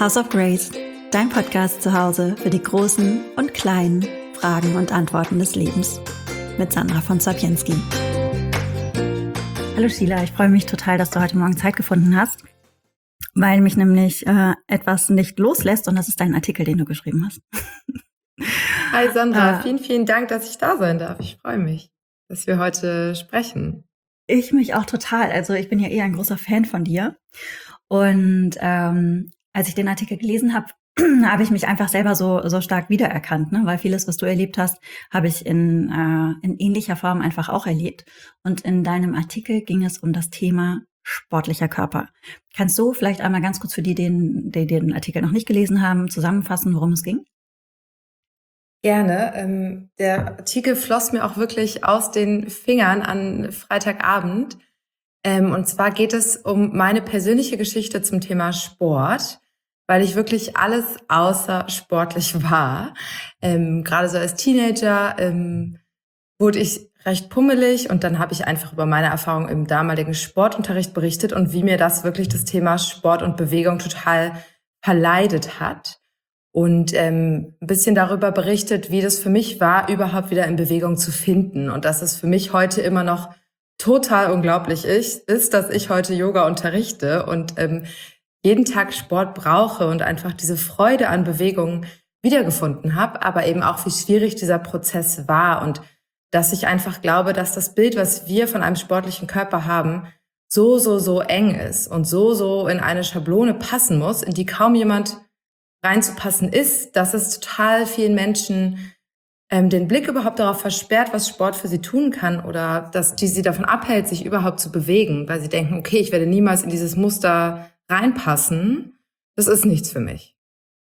House of Grace, dein Podcast zu Hause für die großen und kleinen Fragen und Antworten des Lebens. Mit Sandra von Sapienski. Hallo Sheila, ich freue mich total, dass du heute Morgen Zeit gefunden hast, weil mich nämlich etwas nicht loslässt und das ist dein Artikel, den du geschrieben hast. Hi Sandra, vielen Dank, dass ich da sein darf. Ich freue mich, dass wir heute sprechen. Ich mich auch total. Also ich bin ja eher ein großer Fan von dir. Und als ich den Artikel gelesen habe, habe ich mich einfach selber so stark wiedererkannt, ne? Weil vieles, was du erlebt hast, habe ich in ähnlicher Form einfach auch erlebt. Und in deinem Artikel ging es um das Thema sportlicher Körper. Kannst du vielleicht einmal ganz kurz für die den Artikel noch nicht gelesen haben, zusammenfassen, worum es ging? Gerne. Der Artikel floss mir auch wirklich aus den Fingern an Freitagabend. Und zwar geht es um meine persönliche Geschichte zum Thema Sport, weil ich wirklich alles außer sportlich war. Gerade so als Teenager wurde ich recht pummelig und dann habe ich einfach über meine Erfahrung im damaligen Sportunterricht berichtet und wie mir das wirklich das Thema Sport und Bewegung total verleidet hat. Und ein bisschen darüber berichtet, wie das für mich war, überhaupt wieder in Bewegung zu finden. Und dass es für mich heute immer noch total unglaublich ist, dass ich heute Yoga unterrichte und jeden Tag Sport brauche und einfach diese Freude an Bewegung wiedergefunden habe, aber eben auch, wie schwierig dieser Prozess war und dass ich einfach glaube, dass das Bild, was wir von einem sportlichen Körper haben, so eng ist und so in eine Schablone passen muss, in die kaum jemand reinzupassen ist, dass es total vielen Menschen den Blick überhaupt darauf versperrt, was Sport für sie tun kann oder dass die sie davon abhält, sich überhaupt zu bewegen, weil sie denken, okay, ich werde niemals in dieses Muster reinpassen. Das ist nichts für mich.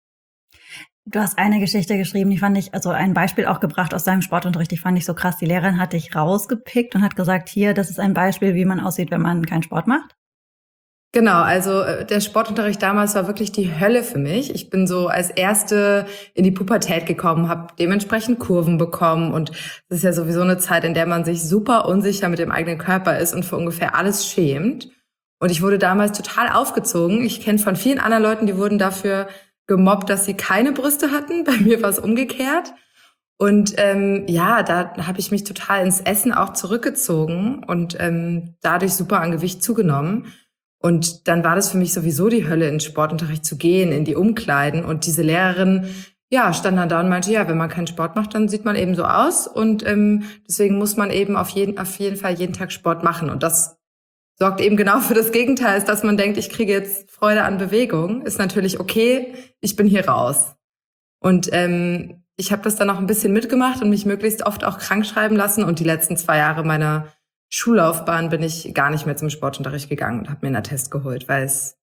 Du hast eine Geschichte geschrieben, die fand ich, also ein Beispiel auch gebracht aus deinem Sportunterricht, die fand ich so krass. Die Lehrerin hat dich rausgepickt und hat gesagt, hier, das ist ein Beispiel, wie man aussieht, wenn man keinen Sport macht. Genau, also der Sportunterricht damals war wirklich die Hölle für mich. Ich bin so als Erste in die Pubertät gekommen, habe dementsprechend Kurven bekommen und das ist ja sowieso eine Zeit, in der man sich super unsicher mit dem eigenen Körper ist und für ungefähr alles schämt. Und ich wurde damals total aufgezogen. Ich kenne von vielen anderen Leuten, die wurden dafür gemobbt, dass sie keine Brüste hatten. Bei mir war es umgekehrt. Und da habe ich mich total ins Essen auch zurückgezogen und dadurch super an Gewicht zugenommen. Und dann war das für mich sowieso die Hölle, in den Sportunterricht zu gehen, in die Umkleiden. Und diese Lehrerin, stand dann da und meinte, wenn man keinen Sport macht, dann sieht man eben so aus. Und deswegen muss man eben auf jeden Fall jeden Tag Sport machen. Und das sorgt eben genau für das Gegenteil, dass man denkt, ich kriege jetzt Freude an Bewegung. Ist natürlich okay, ich bin hier raus. Und ich habe das dann auch ein bisschen mitgemacht und mich möglichst oft auch krank schreiben lassen. Und die letzten 2 Jahre meiner Schullaufbahn bin ich gar nicht mehr zum Sportunterricht gegangen und habe mir einen Attest geholt, weil es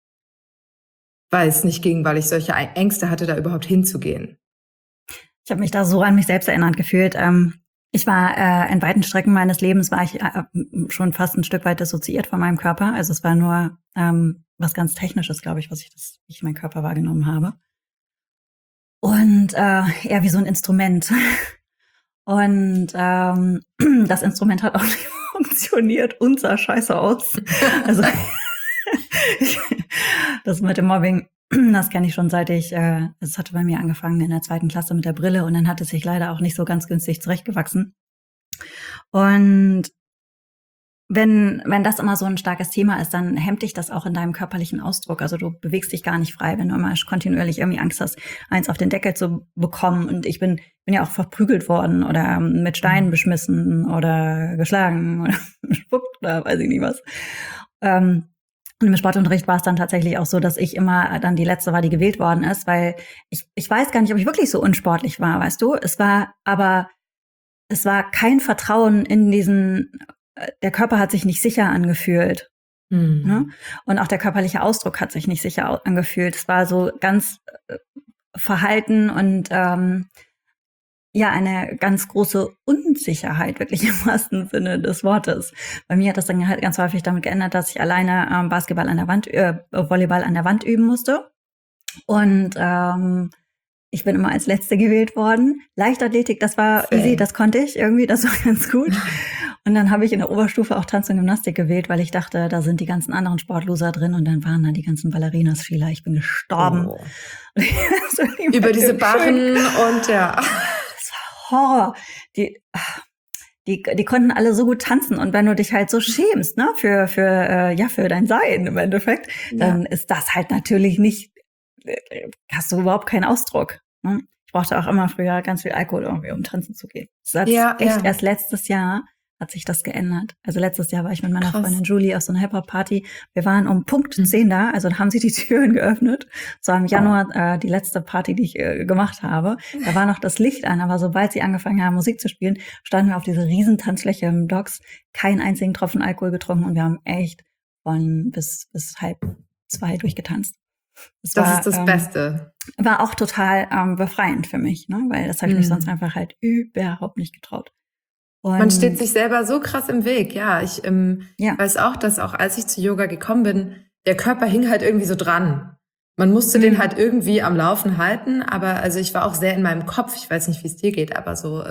nicht ging, weil ich solche Ängste hatte, da überhaupt hinzugehen. Ich habe mich da so an mich selbst erinnert gefühlt. Ich war in weiten Strecken meines Lebens war ich schon fast ein Stück weit dissoziiert von meinem Körper. Also es war nur was ganz Technisches, glaube ich, wie ich meinen Körper wahrgenommen habe. Und eher wie so ein Instrument. Und das Instrument hat auch nicht funktioniert und sah scheiße aus. Also das mit dem Mobbing, das kenne ich schon seit es hatte bei mir angefangen in der 2. Klasse mit der Brille und dann hat es sich leider auch nicht so ganz günstig zurechtgewachsen. Und wenn das immer so ein starkes Thema ist, dann hemmt dich das auch in deinem körperlichen Ausdruck. Also du bewegst dich gar nicht frei, wenn du immer kontinuierlich irgendwie Angst hast, eins auf den Deckel zu bekommen. Und ich bin ja auch verprügelt worden oder mit Steinen beschmissen oder geschlagen oder gespuckt oder weiß ich nicht was. Und im Sportunterricht war es dann tatsächlich auch so, dass ich immer dann die Letzte war, die gewählt worden ist, weil ich weiß gar nicht, ob ich wirklich so unsportlich war, weißt du? Es war kein Vertrauen in der Körper hat sich nicht sicher angefühlt. Ne? Und auch der körperliche Ausdruck hat sich nicht sicher angefühlt. Es war so ganz verhalten und eine ganz große Unsicherheit, wirklich im wahrsten Sinne des Wortes. Bei mir hat das dann halt ganz häufig damit geändert, dass ich alleine Volleyball an der Wand üben musste. Und ich bin immer als Letzte gewählt worden. Leichtathletik, das war easy, das konnte ich irgendwie, das war ganz gut. Und dann habe ich in der Oberstufe auch Tanz und Gymnastik gewählt, weil ich dachte, da sind die ganzen anderen Sportloser drin und dann waren da die ganzen Ballerinas Sheila. Ich bin gestorben. Oh. Über diese Barren und ja. Das war Horror. Die konnten alle so gut tanzen und wenn du dich halt so schämst, ne, für dein Sein im Endeffekt, dann ist das halt natürlich nicht, hast du überhaupt keinen Ausdruck. Ne? Ich brauchte auch immer früher ganz viel Alkohol irgendwie, um tanzen zu gehen. Erst letztes Jahr hat sich das geändert. Also letztes Jahr war ich mit meiner Freundin Julie auf so einer Hip-Hop-Party. Wir waren um Punkt 10 da, also haben sie die Türen geöffnet. So im Januar die letzte Party, die ich gemacht habe. Da war noch das Licht an, aber sobald sie angefangen haben, Musik zu spielen, standen wir auf dieser riesen Tanzfläche im Docks, keinen einzigen Tropfen Alkohol getrunken und wir haben echt von bis 1:30 durchgetanzt. Das ist das Beste. War auch total befreiend für mich, ne? Weil das habe ich mich sonst einfach halt überhaupt nicht getraut. Und man steht sich selber so krass im Weg. Ja, ich weiß auch, dass auch als ich zu Yoga gekommen bin, der Körper hing halt irgendwie so dran. Man musste den halt irgendwie am Laufen halten, aber also ich war auch sehr in meinem Kopf. Ich weiß nicht, wie es dir geht, aber so,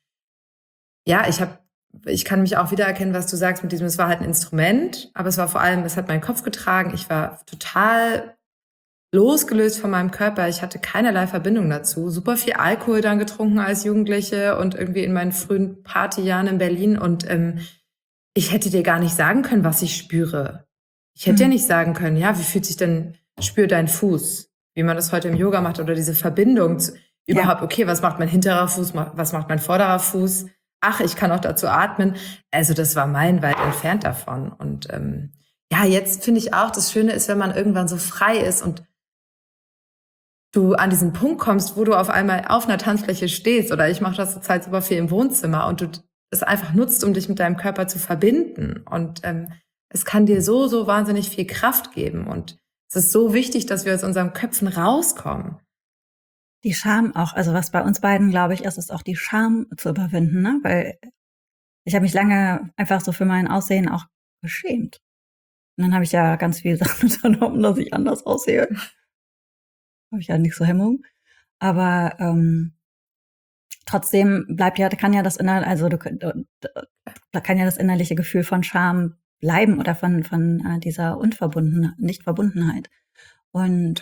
ich kann mich auch wiedererkennen, was du sagst mit diesem, es war halt ein Instrument, aber es war vor allem, es hat meinen Kopf getragen. Ich war total losgelöst von meinem Körper. Ich hatte keinerlei Verbindung dazu. Super viel Alkohol dann getrunken als Jugendliche und irgendwie in meinen frühen Partyjahren in Berlin. Und ich hätte dir gar nicht sagen können, was ich spüre. Ich hätte dir nicht sagen können, ja, wie fühlt sich denn, spür dein Fuß, wie man das heute im Yoga macht oder diese Verbindung zu, überhaupt, okay, was macht mein hinterer Fuß, was macht mein vorderer Fuß? Ach, ich kann auch dazu atmen. Also das war meilenweit entfernt davon. Und jetzt finde ich auch, das Schöne ist, wenn man irgendwann so frei ist und du an diesen Punkt kommst, wo du auf einmal auf einer Tanzfläche stehst, oder ich mache das zurzeit super viel im Wohnzimmer und du es einfach nutzt, um dich mit deinem Körper zu verbinden. Und es kann dir so wahnsinnig viel Kraft geben. Und es ist so wichtig, dass wir aus unseren Köpfen rauskommen. Die Scham auch, also was bei uns beiden, glaube ich, ist auch die Scham zu überwinden, ne? Weil ich habe mich lange einfach so für mein Aussehen auch geschämt. Und dann habe ich ja ganz viele Sachen unternommen, dass ich anders aussehe. Habe ich ja nicht so Hemmung. Aber trotzdem kann ja das innerliche Gefühl von Scham bleiben oder von dieser Nichtverbundenheit. Und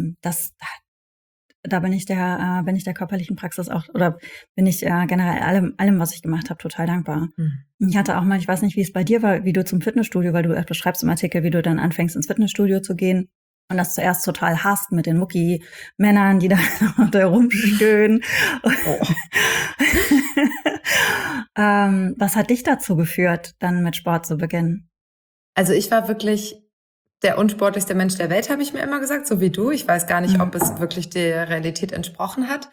da bin ich der körperlichen Praxis auch, oder bin ich generell allem, was ich gemacht habe, total dankbar. Ich hatte auch mal, ich weiß nicht, wie es bei dir war, wie du zum Fitnessstudio, weil du beschreibst im Artikel, wie du dann anfängst, ins Fitnessstudio zu gehen. Und das zuerst total hasst mit den Mucki-Männern, die da rumstöhnen. Oh. Was hat dich dazu geführt, dann mit Sport zu beginnen? Also ich war wirklich der unsportlichste Mensch der Welt, habe ich mir immer gesagt, so wie du. Ich weiß gar nicht, ob es wirklich der Realität entsprochen hat.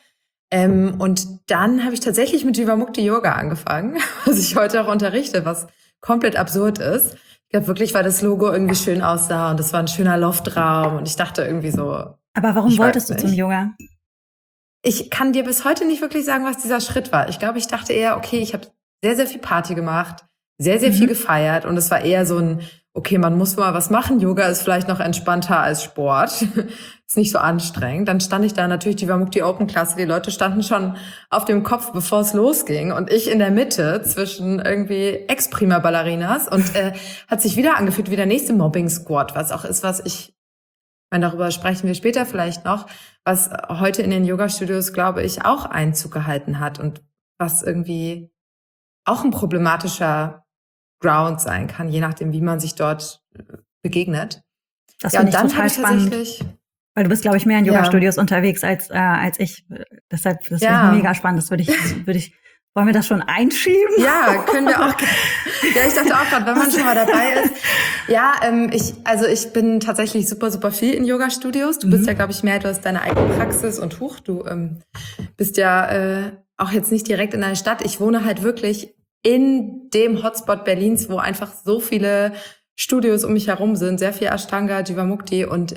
Und dann habe ich tatsächlich mit Jivamukti Yoga angefangen, was ich heute auch unterrichte, was komplett absurd ist. Ich glaube wirklich, weil das Logo irgendwie schön aussah und es war ein schöner Loftraum und ich dachte irgendwie so. Aber warum wolltest du zum Yoga? Ich kann dir bis heute nicht wirklich sagen, was dieser Schritt war. Ich glaube, ich dachte eher, okay, ich habe sehr, sehr viel Party gemacht, sehr, sehr viel gefeiert und es war eher so ein, okay, man muss mal was machen. Yoga ist vielleicht noch entspannter als Sport. Ist nicht so anstrengend. Dann stand ich da natürlich, die Jivamukti Open Klasse. Die Leute standen schon auf dem Kopf, bevor es losging. Und ich in der Mitte zwischen irgendwie Ex-Prima-Ballerinas. Und hat sich wieder angefühlt wie der nächste Mobbing-Squad. Was auch ist, ich meine, darüber sprechen wir später vielleicht noch, was heute in den Yoga-Studios, glaube ich, auch Einzug gehalten hat. Und was irgendwie auch ein problematischer Ground sein kann, je nachdem, wie man sich dort begegnet. Das finde ich total spannend. Weil du bist, glaube ich, mehr in Yoga-Studios unterwegs als ich. Deshalb, das finde ich mega spannend. Das wollen wir das schon einschieben? Ja, können wir auch. Ja, ich dachte auch gerade, wenn man schon mal dabei ist. Ja, ich bin tatsächlich super, super viel in Yoga-Studios. Du bist ja, glaube ich, du hast deine eigene Praxis und du bist ja auch jetzt nicht direkt in deiner Stadt. Ich wohne halt wirklich in dem Hotspot Berlins, wo einfach so viele Studios um mich herum sind, sehr viel Ashtanga, Jivamukti und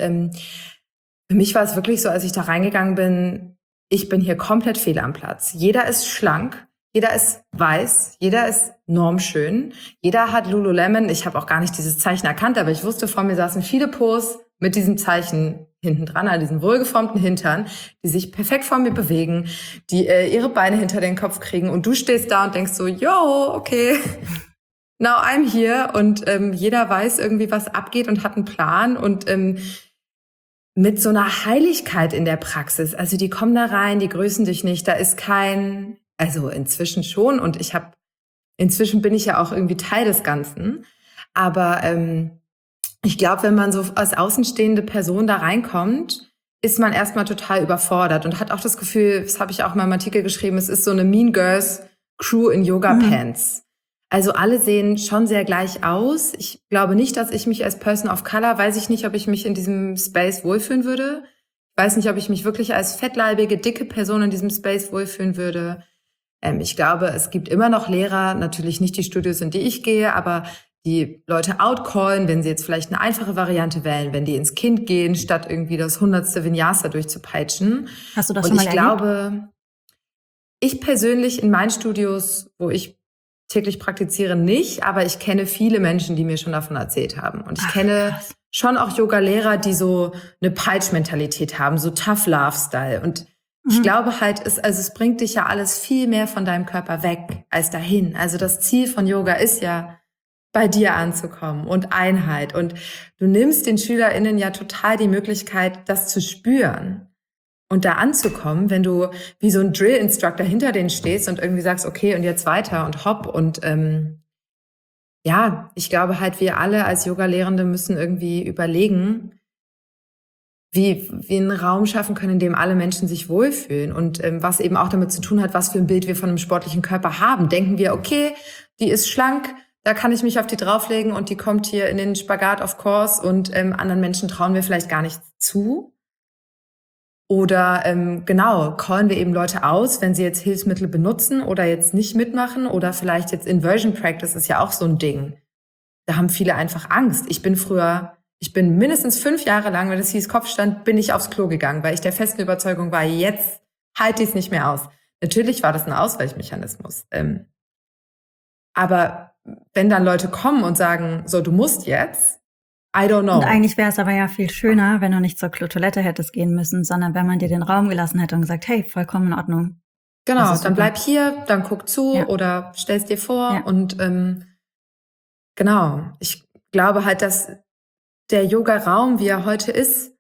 für mich war es wirklich so, als ich da reingegangen bin, ich bin hier komplett fehl am Platz. Jeder ist schlank, jeder ist weiß, jeder ist normschön, jeder hat Lululemon. Ich habe auch gar nicht dieses Zeichen erkannt, aber ich wusste, vor mir saßen viele Pos mit diesem Zeichen hinten dran, an diesen wohlgeformten Hintern, die sich perfekt vor mir bewegen, die ihre Beine hinter den Kopf kriegen und du stehst da und denkst so, yo, okay, now I'm here und jeder weiß irgendwie, was abgeht und hat einen Plan und mit so einer Heiligkeit in der Praxis. Also die kommen da rein, die grüßen dich nicht, da ist also inzwischen schon und inzwischen bin ich ja auch irgendwie Teil des Ganzen, aber ich glaube, wenn man so als außenstehende Person da reinkommt, ist man erstmal total überfordert und hat auch das Gefühl, das habe ich auch mal im Artikel geschrieben, es ist so eine Mean Girls Crew in Yoga Pants. Also alle sehen schon sehr gleich aus. Ich glaube nicht, dass ich mich als Person of Color, weiß ich nicht, ob ich mich in diesem Space wohlfühlen würde. Ich weiß nicht, ob ich mich wirklich als fettleibige, dicke Person in diesem Space wohlfühlen würde. Ich glaube, es gibt immer noch Lehrer, natürlich nicht die Studios, in die ich gehe, aber die Leute outcallen, wenn sie jetzt vielleicht eine einfache Variante wählen, wenn die ins Kind gehen, statt irgendwie das 100. Vinyasa durchzupeitschen. Hast du das schon mal erlebt? Und ich glaube, ich persönlich in meinen Studios, wo ich täglich praktiziere, nicht, aber ich kenne viele Menschen, die mir schon davon erzählt haben. Und ich kenne schon auch Yoga-Lehrer, die so eine Peitsch-Mentalität haben, so Tough-Love-Style. Und ich glaube halt, es bringt dich ja alles viel mehr von deinem Körper weg als dahin. Also das Ziel von Yoga ist ja, bei dir anzukommen und Einheit. Und du nimmst den SchülerInnen ja total die Möglichkeit, das zu spüren. Und da anzukommen, wenn du wie so ein Drill-Instructor hinter denen stehst und irgendwie sagst, okay, und jetzt weiter und hopp. Und ich glaube halt, wir alle als Yoga-Lehrende müssen irgendwie überlegen, wie wir einen Raum schaffen können, in dem alle Menschen sich wohlfühlen. Und was eben auch damit zu tun hat, was für ein Bild wir von einem sportlichen Körper haben. Denken wir, okay, die ist schlank, da kann ich mich auf die drauflegen und die kommt hier in den Spagat of course und anderen Menschen trauen wir vielleicht gar nichts zu. Oder callen wir eben Leute aus, wenn sie jetzt Hilfsmittel benutzen oder jetzt nicht mitmachen oder vielleicht jetzt Inversion Practice ist ja auch so ein Ding. Da haben viele einfach Angst. Ich bin mindestens 5 Jahre lang, wenn es hieß Kopfstand, bin ich aufs Klo gegangen, weil ich der festen Überzeugung war, jetzt halte ich es nicht mehr aus. Natürlich war das ein Ausweichmechanismus. Aber wenn dann Leute kommen und sagen, so, du musst jetzt, I don't know. Und eigentlich wäre es aber ja viel schöner, wenn du nicht zur Toilette hättest gehen müssen, sondern wenn man dir den Raum gelassen hätte und gesagt, hey, vollkommen in Ordnung. Genau, dann bleib hier, dann guck zu oder stell's dir vor. Und ich glaube halt, dass der Yoga-Raum, wie er heute ist,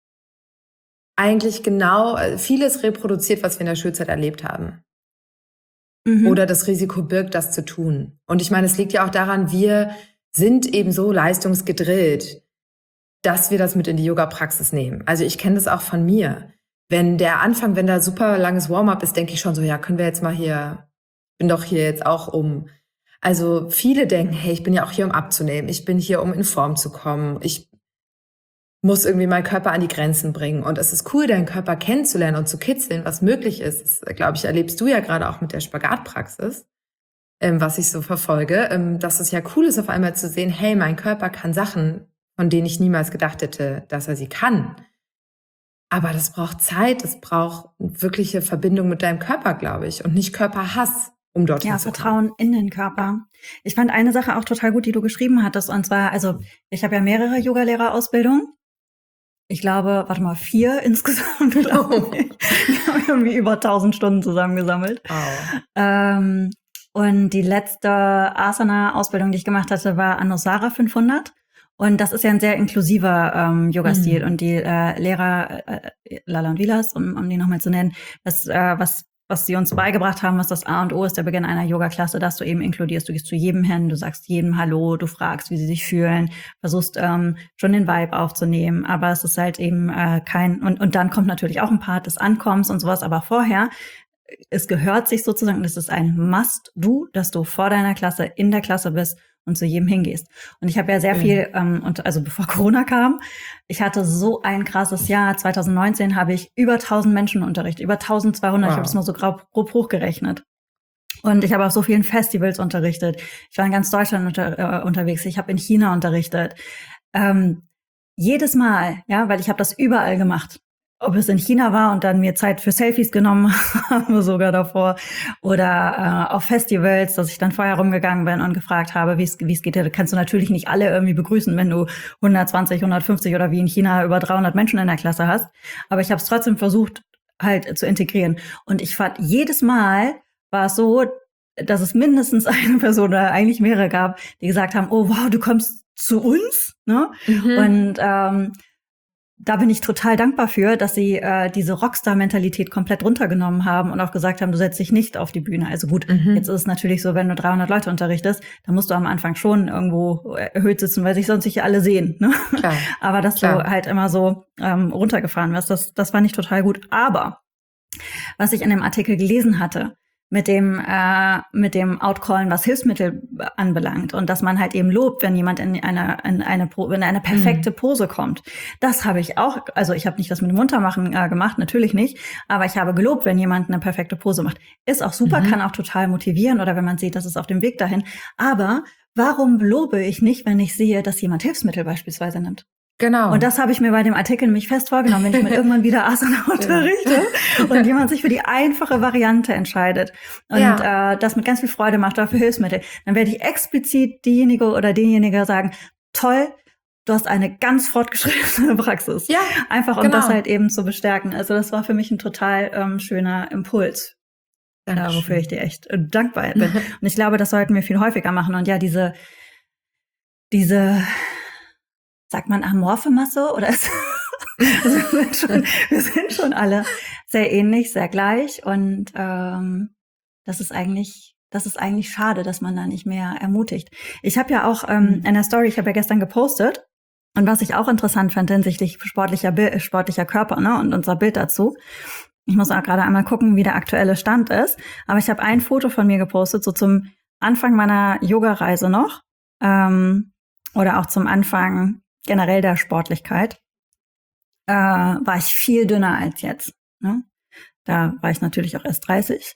eigentlich genau vieles reproduziert, was wir in der Schulzeit erlebt haben. Oder das Risiko birgt, das zu tun. Und ich meine, es liegt ja auch daran, wir sind eben so leistungsgedrillt, dass wir das mit in die Yoga-Praxis nehmen. Also ich kenne das auch von mir. Wenn da super langes Warm-up ist, denke ich schon so, ja, können wir jetzt mal bin doch hier jetzt auch Also viele denken, hey, ich bin ja auch hier, um abzunehmen. Ich bin hier, um in Form zu kommen. Ich muss irgendwie meinen Körper an die Grenzen bringen. Und es ist cool, deinen Körper kennenzulernen und zu kitzeln, was möglich ist. Das, glaube ich, erlebst du ja gerade auch mit der Spagatpraxis, was ich so verfolge, dass es ja cool ist, auf einmal zu sehen, hey, mein Körper kann Sachen, von denen ich niemals gedacht hätte, dass er sie kann. Aber das braucht Zeit, das braucht wirkliche Verbindung mit deinem Körper, glaube ich, und nicht Körperhass, um dorthin zu kommen. Ja, Vertrauen in den Körper. Ich fand eine Sache auch total gut, die du geschrieben hattest, und zwar, also ich habe ja mehrere Yogalehrerausbildungen. Ich glaube, 4 insgesamt, glaube ich. Ich habe irgendwie über 1000 Stunden zusammengesammelt. Oh. Und die letzte Asana-Ausbildung, die ich gemacht hatte, war Anusara 500. Und das ist ja ein sehr inklusiver Yoga-Stil. Und die Lehrer, Lala und Vilas, um die nochmal zu nennen, was sie uns beigebracht haben, was das A und O ist, der Beginn einer Yoga-Klasse, dass du eben inkludierst. Du gehst zu jedem hin, du sagst jedem Hallo, du fragst, wie sie sich fühlen, versuchst schon den Vibe aufzunehmen. Aber es ist halt eben und dann kommt natürlich auch ein Part des Ankommens und sowas. Aber vorher, es gehört sich sozusagen, es ist ein Must-Do, dass du vor deiner Klasse in der Klasse bist und zu jedem hingehst. Und ich habe ja sehr viel, also bevor Corona kam, ich hatte so ein krasses Jahr. 2019 habe ich über 1000 Menschen unterrichtet, über 1200. Wow. Ich habe das mal so grob hochgerechnet. Und ich habe auf so vielen Festivals unterrichtet. Ich war in ganz Deutschland unterwegs. Ich habe in China unterrichtet. Jedes Mal, ja, weil ich habe das überall gemacht. Ob es in China war und dann mir Zeit für Selfies genommen habe, sogar davor, oder auf Festivals, dass ich dann vorher rumgegangen bin und gefragt habe, wie es geht. Da kannst du natürlich nicht alle irgendwie begrüßen, wenn du 120, 150 oder wie in China über 300 Menschen in der Klasse hast. Aber ich habe es trotzdem versucht, halt zu integrieren. Und ich fand, jedes Mal war es so, dass es mindestens eine Person oder eigentlich mehrere gab, die gesagt haben, oh wow, du kommst zu uns, ne? Und da bin ich total dankbar für, dass sie diese Rockstar-Mentalität komplett runtergenommen haben und auch gesagt haben, du setzt dich nicht auf die Bühne. Also gut, jetzt ist es natürlich so, wenn du 300 Leute unterrichtest, dann musst du am Anfang schon irgendwo erhöht sitzen, weil sich sonst nicht alle sehen. Ne? Klar, aber dass du halt immer so runtergefahren wirst, das fand ich total gut. Aber was ich in dem Artikel gelesen hatte, mit dem Outcallen, was Hilfsmittel anbelangt und dass man halt eben lobt, wenn jemand in eine perfekte Pose kommt. Das habe ich auch, also ich habe nicht das mit dem Muntermachen gemacht, natürlich nicht, aber ich habe gelobt, wenn jemand eine perfekte Pose macht. Ist auch super, kann auch total motivieren oder wenn man sieht, das ist auf dem Weg dahin. Aber warum lobe ich nicht, wenn ich sehe, dass jemand Hilfsmittel beispielsweise nimmt? Genau. Und das habe ich mir bei dem Artikel nämlich fest vorgenommen, wenn ich mal irgendwann wieder Asana unterrichte und jemand sich für die einfache Variante entscheidet und das mit ganz viel Freude macht, dafür Hilfsmittel, dann werde ich explizit diejenige oder denjenige sagen, toll, du hast eine ganz fortgeschrittene Praxis. Ja, einfach um das halt eben zu bestärken. Also das war für mich ein total schöner Impuls. Wofür ich dir echt dankbar bin. Und ich glaube, das sollten wir viel häufiger machen. Und ja, diese sagt man amorphe Masse oder ist also wir sind schon alle sehr ähnlich, sehr gleich und das ist eigentlich schade, dass man da nicht mehr ermutigt. Ich habe ja auch in der Story, ich habe ja gestern gepostet und was ich auch interessant fand hinsichtlich sportlicher Körper, ne, und unser Bild dazu. Ich muss auch gerade einmal gucken, wie der aktuelle Stand ist, aber ich habe ein Foto von mir gepostet, so zum Anfang meiner Yoga-Reise noch oder auch zum Anfang generell der Sportlichkeit, war ich viel dünner als jetzt. Ne? Da war ich natürlich auch erst 30.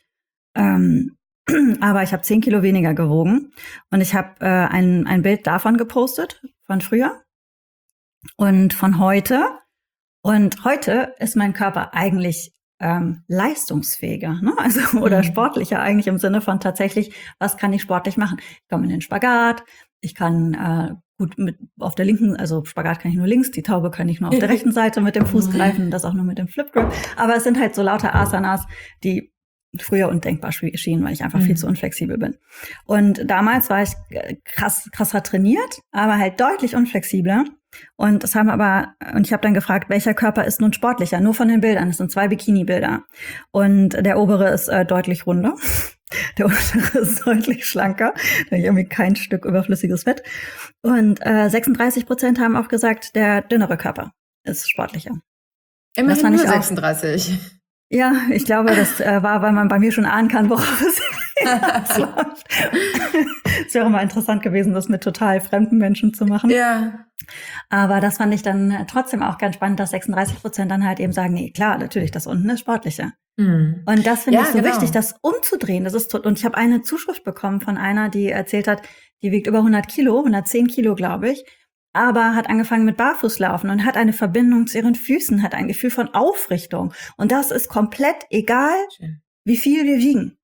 Aber ich habe 10 Kilo weniger gewogen. Und ich habe ein Bild davon gepostet, von früher und von heute. Und heute ist mein Körper eigentlich leistungsfähiger, ne? Also oder sportlicher eigentlich im Sinne von tatsächlich, was kann ich sportlich machen? Ich komme in den Spagat, ich kann gut mit auf der linken, also Spagat kann ich nur links, die Taube kann ich nur auf der rechten Seite mit dem Fuß greifen, das auch nur mit dem Flip Grip. Aber es sind halt so lauter Asanas, die früher undenkbar schienen, weil ich einfach viel zu unflexibel bin. Und damals war ich krasser trainiert, aber halt deutlich unflexibler. Und ich habe dann gefragt, welcher Körper ist nun sportlicher? Nur von den Bildern. Es sind 2 Bikini-Bilder. Und der obere ist deutlich runder. Der untere ist deutlich schlanker. Da habe ich irgendwie kein Stück überflüssiges Fett. Und 36% haben auch gesagt, der dünnere Körper ist sportlicher. Immerhin nur 36. Ja, ich glaube, das war, weil man bei mir schon ahnen kann, worauf es läuft. Es wäre mal interessant gewesen, das mit total fremden Menschen zu machen. Ja. Aber das fand ich dann trotzdem auch ganz spannend, dass 36% dann halt eben sagen, nee, klar, natürlich, das unten ist sportlicher. Und das finde ich so wichtig, das umzudrehen. Und ich habe eine Zuschrift bekommen von einer, die erzählt hat, die wiegt über 100 Kilo, 110 Kilo, glaube ich, aber hat angefangen mit Barfußlaufen und hat eine Verbindung zu ihren Füßen, hat ein Gefühl von Aufrichtung. Und das ist komplett egal, wie viel wir wiegen.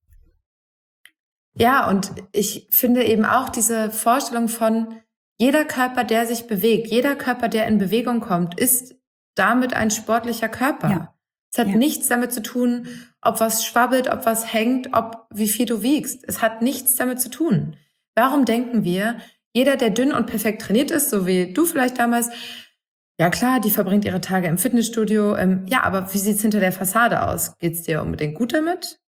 Ja, und ich finde eben auch diese Vorstellung von jeder Körper, der sich bewegt, jeder Körper, der in Bewegung kommt, ist damit ein sportlicher Körper. Ja. Es hat nichts damit zu tun, ob was schwabbelt, ob was hängt, wie viel du wiegst. Es hat nichts damit zu tun. Warum denken wir, jeder, der dünn und perfekt trainiert ist, so wie du vielleicht damals, ja klar, die verbringt ihre Tage im Fitnessstudio. Ja, aber wie sieht's hinter der Fassade aus? Geht's dir unbedingt gut damit?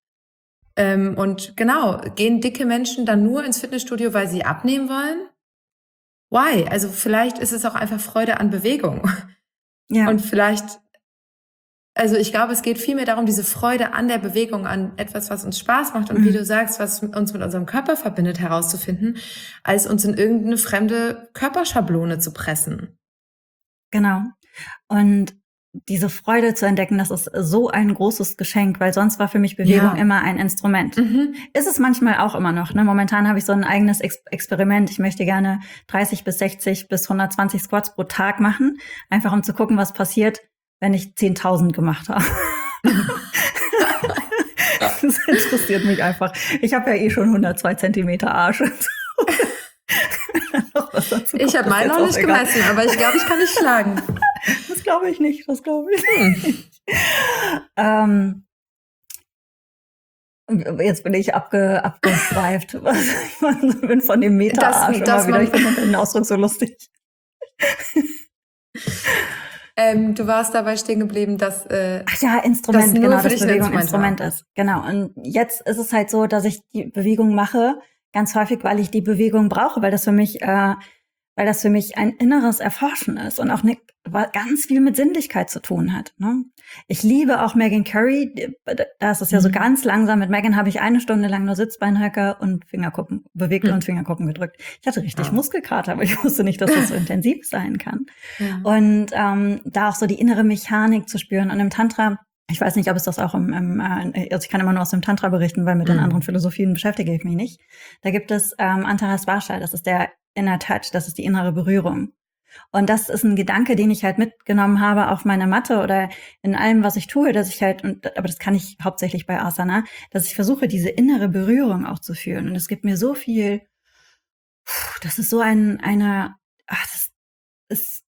Und genau, gehen dicke Menschen dann nur ins Fitnessstudio, weil sie abnehmen wollen? Why? Also vielleicht ist es auch einfach Freude an Bewegung. Ja. Und vielleicht, also ich glaube, es geht vielmehr darum, diese Freude an der Bewegung, an etwas, was uns Spaß macht und wie du sagst, was uns mit unserem Körper verbindet, herauszufinden, als uns in irgendeine fremde Körperschablone zu pressen. Genau. Und diese Freude zu entdecken, das ist so ein großes Geschenk, weil sonst war für mich Bewegung immer ein Instrument. Ist es manchmal auch immer noch. Ne? Momentan habe ich so ein eigenes Experiment. Ich möchte gerne 30 bis 60 bis 120 Squats pro Tag machen, einfach um zu gucken, was passiert, wenn ich 10.000 gemacht habe. Das interessiert mich einfach. Ich habe ja schon 102 Zentimeter Arsch. Ich habe meinen noch nicht gemessen, aber ich glaube, ich kann nicht schlagen. Das glaube ich nicht, Jetzt bin ich abgeschweift. Ich bin von dem Meta-Arsch immer wieder. Ich finde den Ausdruck so lustig. Du warst dabei stehen geblieben, dass ach ja, Instrument, das nur genau, für dass dich ein Bewegung Instrument ist. Genau. Und jetzt ist es halt so, dass ich die Bewegung mache, ganz häufig, weil ich die Bewegung brauche, weil das für mich ein inneres Erforschen ist und auch ganz viel mit Sinnlichkeit zu tun hat. Ne? Ich liebe auch Meghan Curry. Da ist es ja so ganz langsam. Mit Meghan habe ich 1 Stunde lang nur Sitzbeinhöcker und Fingerkuppen bewegt und Fingerkuppen gedrückt. Ich hatte richtig Muskelkater, aber ich wusste nicht, dass das so intensiv sein kann. Ja. Und da auch so die innere Mechanik zu spüren. Und im Tantra, ich weiß nicht, ob es das auch also ich kann immer nur aus dem Tantra berichten, weil mit den anderen Philosophien beschäftige ich mich nicht. Da gibt es Antarasvasha, das ist der Inner Touch, das ist die innere Berührung. Und das ist ein Gedanke, den ich halt mitgenommen habe auf meiner Matte oder in allem, was ich tue, dass ich halt, aber das kann ich hauptsächlich bei Asana, dass ich versuche, diese innere Berührung auch zu fühlen. Und es gibt mir so viel, das ist so das ist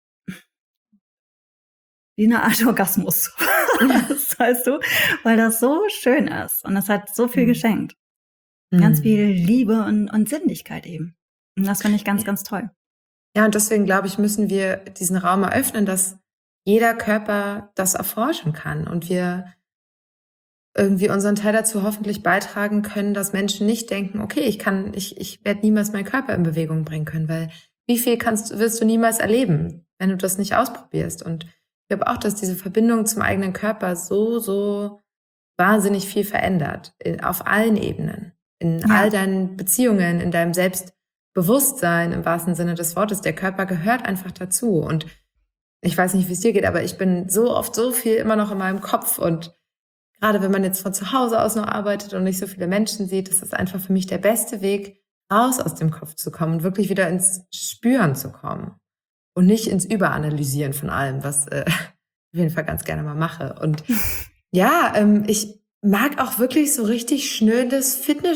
wie eine Art Orgasmus, das weißt du, weil das so schön ist und es hat so viel geschenkt. Ganz viel Liebe und Sinnlichkeit eben. Und das finde ich ganz, ganz toll. Ja, und deswegen, glaube ich, müssen wir diesen Raum eröffnen, dass jeder Körper das erforschen kann und wir irgendwie unseren Teil dazu hoffentlich beitragen können, dass Menschen nicht denken, okay, ich werde niemals meinen Körper in Bewegung bringen können, weil wie viel wirst du niemals erleben, wenn du das nicht ausprobierst. Und ich glaube auch, dass diese Verbindung zum eigenen Körper so wahnsinnig viel verändert, auf allen Ebenen, in all deinen Beziehungen, in deinem Selbstbewusstsein im wahrsten Sinne des Wortes. Der Körper gehört einfach dazu. Und ich weiß nicht, wie es dir geht, aber ich bin so oft so viel immer noch in meinem Kopf. Und gerade wenn man jetzt von zu Hause aus noch arbeitet und nicht so viele Menschen sieht, ist das einfach für mich der beste Weg, raus aus dem Kopf zu kommen und wirklich wieder ins Spüren zu kommen. Und nicht ins Überanalysieren von allem, was ich auf jeden Fall ganz gerne mal mache. Und ja, ich mag auch wirklich so richtig schnödes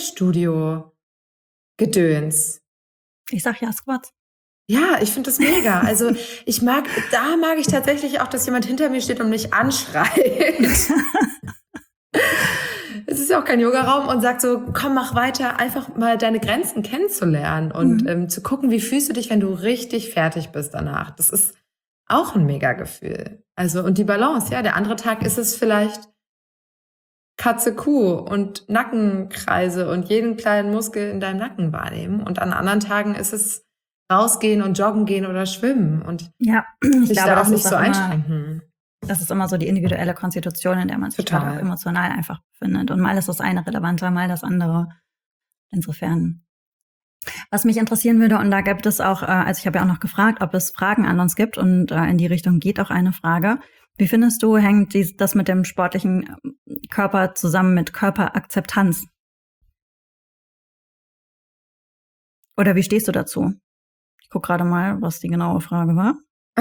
Fitnessstudio-Gedöns. Ich sag ja Squats. Ja, ich finde das mega. Also da mag ich tatsächlich auch, dass jemand hinter mir steht und mich anschreit. Es ist ja auch kein Yoga-Raum und sagt so, komm, mach weiter, einfach mal deine Grenzen kennenzulernen und zu gucken, wie fühlst du dich, wenn du richtig fertig bist danach. Das ist auch ein mega Gefühl. Also, und die Balance, ja, der andere Tag ist es vielleicht Katze, Kuh und Nackenkreise und jeden kleinen Muskel in deinem Nacken wahrnehmen. Und an anderen Tagen ist es rausgehen und joggen gehen oder schwimmen und ja, ich glaube, da auch nicht so einschränken. Das ist immer so die individuelle Konstitution, in der man sich auch emotional einfach befindet. Und mal ist das eine relevanter, mal das andere. Insofern. Was mich interessieren würde, und da gibt es auch, also ich habe ja auch noch gefragt, ob es Fragen an uns gibt, und in die Richtung geht auch eine Frage. Wie findest du, hängt das mit dem sportlichen Körper zusammen mit Körperakzeptanz? Oder wie stehst du dazu? Ich gucke gerade mal, was die genaue Frage war.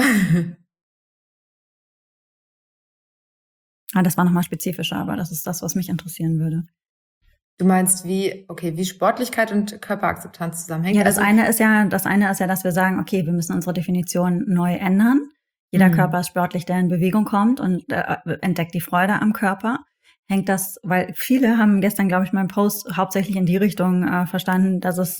Das war nochmal spezifischer, aber das ist das, was mich interessieren würde. Du meinst, wie Sportlichkeit und Körperakzeptanz zusammenhängen? Ja, das eine ist ja, dass wir sagen, okay, wir müssen unsere Definition neu ändern. Jeder Körper ist sportlich, der in Bewegung kommt und entdeckt die Freude am Körper. Hängt das, weil viele haben gestern, glaube ich, meinen Post hauptsächlich in die Richtung verstanden, dass es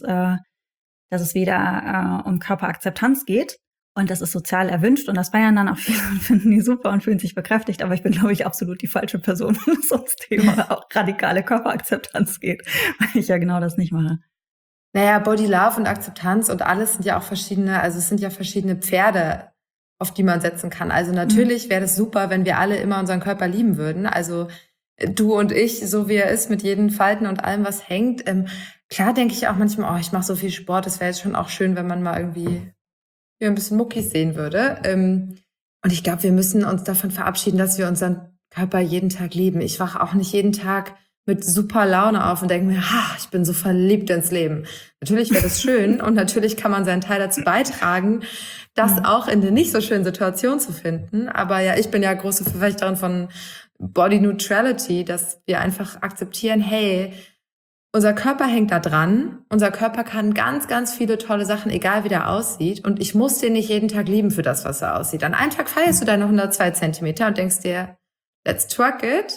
wieder um Körperakzeptanz geht. Und das ist sozial erwünscht und das feiern dann auch viele und finden die super und fühlen sich bekräftigt. Aber ich bin, glaube ich, absolut die falsche Person, wenn es ums Thema auch radikale Körperakzeptanz geht, weil ich ja genau das nicht mache. Naja, Body Love und Akzeptanz und alles sind ja auch verschiedene Pferde, auf die man setzen kann. Also natürlich wäre das super, wenn wir alle immer unseren Körper lieben würden. Also du und ich, so wie er ist, mit jeden Falten und allem, was hängt. Klar denke ich auch manchmal, ich mache so viel Sport, das wäre jetzt schon auch schön, wenn man mal irgendwie ein bisschen Muckis sehen würde. Und ich glaube, wir müssen uns davon verabschieden, dass wir unseren Körper jeden Tag lieben. Ich wache auch nicht jeden Tag mit super Laune auf und denke mir, ich bin so verliebt ins Leben. Natürlich wäre das schön und natürlich kann man seinen Teil dazu beitragen, das auch in den nicht so schönen Situationen zu finden. Aber ja, ich bin ja große Verfechterin von Body Neutrality, dass wir einfach akzeptieren, hey, unser Körper hängt da dran. Unser Körper kann ganz, ganz viele tolle Sachen, egal wie der aussieht. Und ich muss den nicht jeden Tag lieben für das, was er aussieht. An einem Tag feierst du deine 102 Zentimeter und denkst dir, let's twerk it.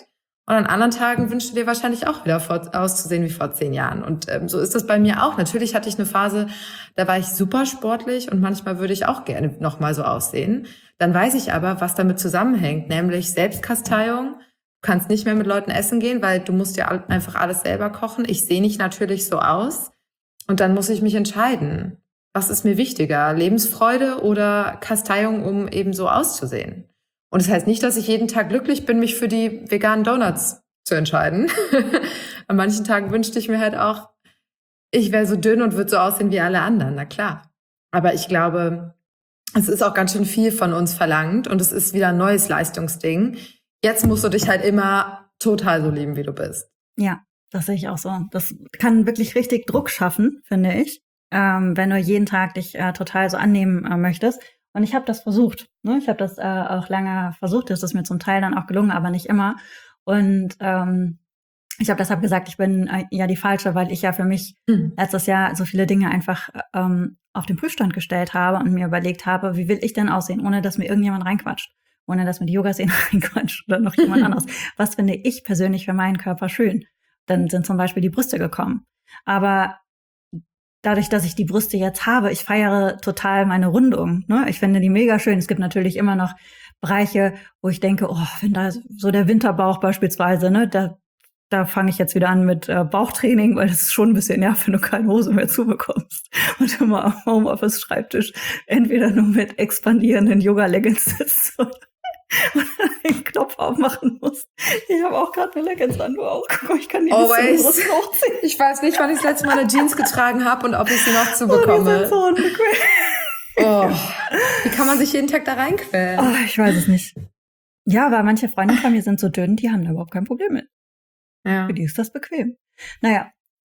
Und an anderen Tagen wünschst du dir wahrscheinlich auch wieder auszusehen wie vor 10 Jahren. Und so ist das bei mir auch. Natürlich hatte ich eine Phase, da war ich super sportlich und manchmal würde ich auch gerne nochmal so aussehen. Dann weiß ich aber, was damit zusammenhängt, nämlich Selbstkasteiung. Du kannst nicht mehr mit Leuten essen gehen, weil du musst ja einfach alles selber kochen. Ich sehe nicht natürlich so aus. Und dann muss ich mich entscheiden. Was ist mir wichtiger? Lebensfreude oder Kasteiung, um eben so auszusehen? Und das heißt nicht, dass ich jeden Tag glücklich bin, mich für die veganen Donuts zu entscheiden. An manchen Tagen wünschte ich mir halt auch, ich wäre so dünn und würde so aussehen wie alle anderen. Na klar. Aber ich glaube, es ist auch ganz schön viel von uns verlangt und es ist wieder ein neues Leistungsding. Jetzt musst du dich halt immer total so lieben, wie du bist. Ja, das sehe ich auch so. Das kann wirklich richtig Druck schaffen, finde ich, wenn du jeden Tag dich total so annehmen möchtest. Und ich habe das versucht. Ne? Ich habe das auch lange versucht. Das ist mir zum Teil dann auch gelungen, aber nicht immer. Und ich habe deshalb gesagt, ich bin ja die Falsche, weil ich ja für mich letztes Jahr so viele Dinge einfach auf den Prüfstand gestellt habe und mir überlegt habe, wie will ich denn aussehen, ohne dass mir irgendjemand reinquatscht, ohne dass mir die Yoga-Szene reinquatscht oder noch jemand anderes. Was finde ich persönlich für meinen Körper schön? Dann sind zum Beispiel die Brüste gekommen. Aber dadurch, dass ich die Brüste jetzt habe, ich feiere total meine Rundung. Ne? Ich finde die mega schön. Es gibt natürlich immer noch Bereiche, wo ich denke, oh, wenn da so der Winterbauch beispielsweise, ne, da fange ich jetzt wieder an mit Bauchtraining, weil das ist schon ein bisschen nervig, wenn du keine Hose mehr zubekommst und immer am Homeoffice-Schreibtisch entweder nur mit expandierenden Yoga-Leggings sitzt oder den Knopf aufmachen musst. Ich habe auch gerade eine Leggings an, du auch. Guck mal, ich kann die Always. Brust hochziehen. Ich weiß nicht, wann ich das letzte Mal eine Jeans getragen habe und ob ich sie noch zubekomme. Die sind so unbequem. Oh, wie kann man sich jeden Tag da reinquälen? Oh, ich weiß es nicht. Ja, weil manche Freunde von mir sind so dünn, die haben da überhaupt kein Problem mit. Ja. Für die ist das bequem. Naja.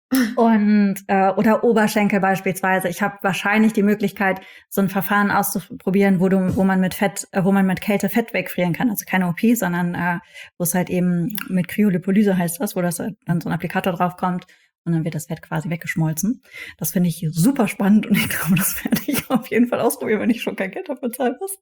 Und oder Oberschenkel beispielsweise. Ich habe wahrscheinlich die Möglichkeit, so ein Verfahren auszuprobieren, wo man mit Kälte Fett wegfrieren kann. Also keine OP, sondern wo es halt eben mit Kryolipolyse heißt das, wo das dann so ein Applikator draufkommt und dann wird das Fett quasi weggeschmolzen. Das finde ich super spannend und ich glaube, das werde ich auf jeden Fall ausprobieren, wenn ich schon kein Geld dafür zahlen muss.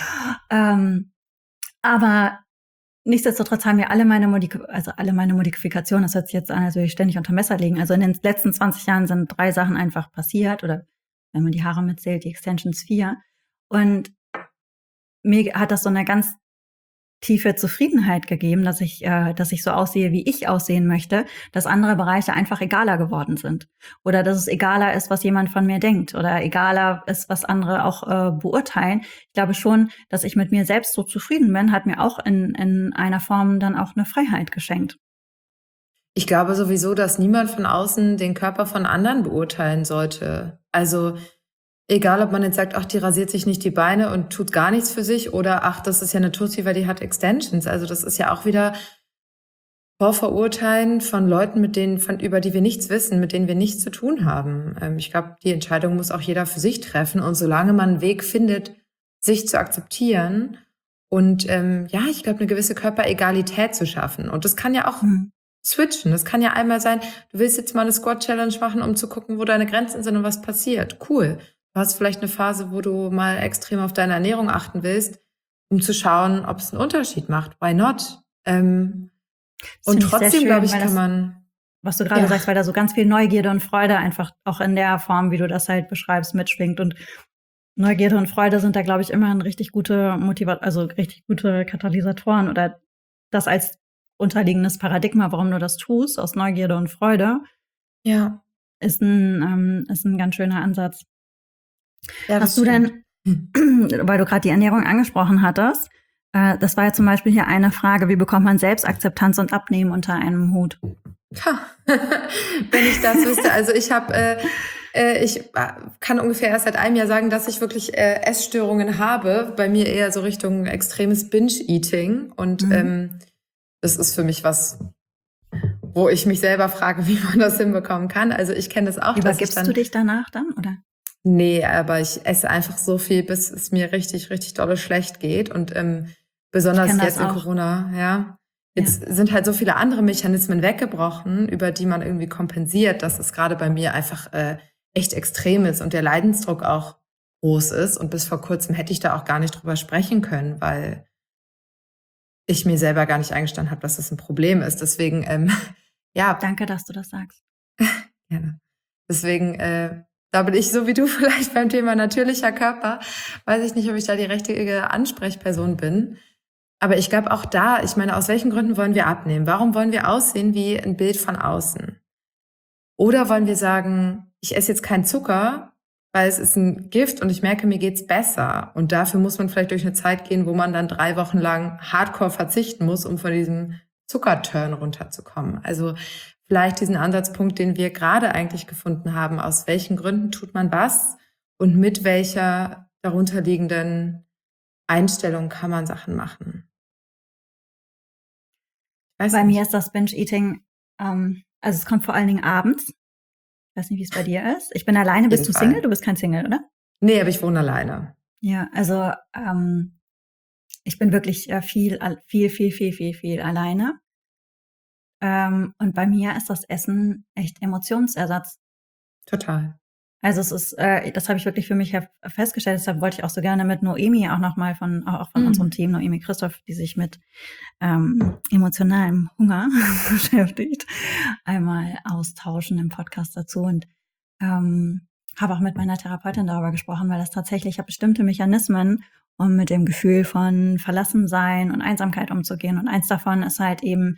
Aber nichtsdestotrotz haben wir alle meine Modifikationen, das hört sich jetzt an, als würde ich ständig unter Messer liegen. Also in den letzten 20 Jahren sind 3 Sachen einfach passiert, oder wenn man die Haare mitzählt, die Extensions 4. Und mir hat das so eine ganz tiefe Zufriedenheit gegeben, dass ich so aussehe, wie ich aussehen möchte, dass andere Bereiche einfach egaler geworden sind. Oder dass es egaler ist, was jemand von mir denkt. Oder egaler ist, was andere auch beurteilen. Ich glaube schon, dass ich mit mir selbst so zufrieden bin, hat mir auch in einer Form dann auch eine Freiheit geschenkt. Ich glaube sowieso, dass niemand von außen den Körper von anderen beurteilen sollte. Also egal, ob man jetzt sagt, ach, die rasiert sich nicht die Beine und tut gar nichts für sich oder ach, das ist ja eine Tussi, weil die hat Extensions. Also das ist ja auch wieder Vorverurteilen von Leuten, über die wir nichts wissen, mit denen wir nichts zu tun haben. Ich glaube, die Entscheidung muss auch jeder für sich treffen. Und solange man einen Weg findet, sich zu akzeptieren und ich glaube, eine gewisse Körperegalität zu schaffen. Und das kann ja auch switchen. Das kann ja einmal sein, du willst jetzt mal eine Squat-Challenge machen, um zu gucken, wo deine Grenzen sind und was passiert. Cool. Du hast vielleicht eine Phase, wo du mal extrem auf deine Ernährung achten willst, um zu schauen, ob es einen Unterschied macht. Why not? Und trotzdem, glaube ich, kann man... Was du gerade sagst, weil da so ganz viel Neugierde und Freude einfach auch in der Form, wie du das halt beschreibst, mitschwingt. Und Neugierde und Freude sind da, glaube ich, immer ein richtig gute richtig gute Katalysatoren oder das als unterliegendes Paradigma, warum du das tust, aus Neugierde und Freude, ist ein ganz schöner Ansatz. Ja, hast du denn, weil du gerade die Ernährung angesprochen hattest, das war ja zum Beispiel hier eine Frage, wie bekommt man Selbstakzeptanz und Abnehmen unter einem Hut? Wenn ich das wüsste, also ich kann ungefähr erst seit einem Jahr sagen, dass ich wirklich Essstörungen habe, bei mir eher so Richtung extremes Binge-Eating und das ist für mich was, wo ich mich selber frage, wie man das hinbekommen kann. Also ich kenne das auch. Übergibst du dich danach dann, oder? Nee, aber ich esse einfach so viel, bis es mir richtig, richtig dolle schlecht geht. Und besonders jetzt in Corona, Jetzt sind halt so viele andere Mechanismen weggebrochen, über die man irgendwie kompensiert, dass es gerade bei mir einfach echt extrem ist und der Leidensdruck auch groß ist. Und bis vor kurzem hätte ich da auch gar nicht drüber sprechen können, weil ich mir selber gar nicht eingestanden habe, dass das ein Problem ist. Deswegen, ja. Danke, dass du das sagst. Gerne. Deswegen, da bin ich so wie du vielleicht beim Thema natürlicher Körper. Weiß ich nicht, ob ich da die richtige Ansprechperson bin. Aber ich glaube auch da, ich meine, aus welchen Gründen wollen wir abnehmen? Warum wollen wir aussehen wie ein Bild von außen? Oder wollen wir sagen, ich esse jetzt keinen Zucker, weil es ist ein Gift und ich merke, mir geht's besser. Und dafür muss man vielleicht durch eine Zeit gehen, wo man dann 3 Wochen lang hardcore verzichten muss, um von diesem Zuckerturn runterzukommen. Also vielleicht diesen Ansatzpunkt, den wir gerade eigentlich gefunden haben, aus welchen Gründen tut man was und mit welcher darunterliegenden Einstellung kann man Sachen machen. Bei mir ist das Binge-Eating, also es kommt vor allen Dingen abends. Ich weiß nicht, wie es bei dir ist. Ich bin alleine. Bist du Single? Du bist kein Single, oder? Nee, aber ich wohne alleine. Ja, also ich bin wirklich viel alleine. Und bei mir ist das Essen echt Emotionsersatz. Total. Also es ist, das habe ich wirklich für mich festgestellt. Deshalb wollte ich auch so gerne mit Noemi auch nochmal von unserem Team, Noemi Christoph, die sich mit emotionalem Hunger beschäftigt, einmal austauschen im Podcast dazu. Und habe auch mit meiner Therapeutin darüber gesprochen, weil das tatsächlich, ich habe bestimmte Mechanismen, um mit dem Gefühl von Verlassensein und Einsamkeit umzugehen. Und eins davon ist halt eben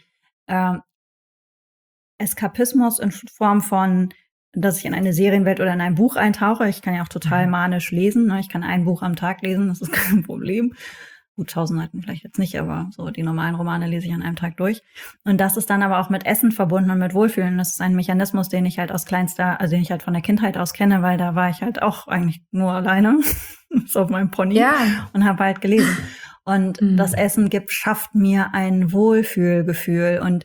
Eskapismus in Form von, dass ich in eine Serienwelt oder in ein Buch eintauche. Ich kann ja auch total manisch lesen. Ne? Ich kann ein Buch am Tag lesen, das ist kein Problem. Gut, 1000 Seiten vielleicht jetzt nicht, aber so die normalen Romane lese ich an einem Tag durch. Und das ist dann aber auch mit Essen verbunden und mit Wohlfühlen. Das ist ein Mechanismus, den ich halt den ich halt von der Kindheit aus kenne, weil da war ich halt auch eigentlich nur alleine, so auf meinem Pony, und habe halt gelesen. Und das Essen schafft mir ein Wohlfühlgefühl und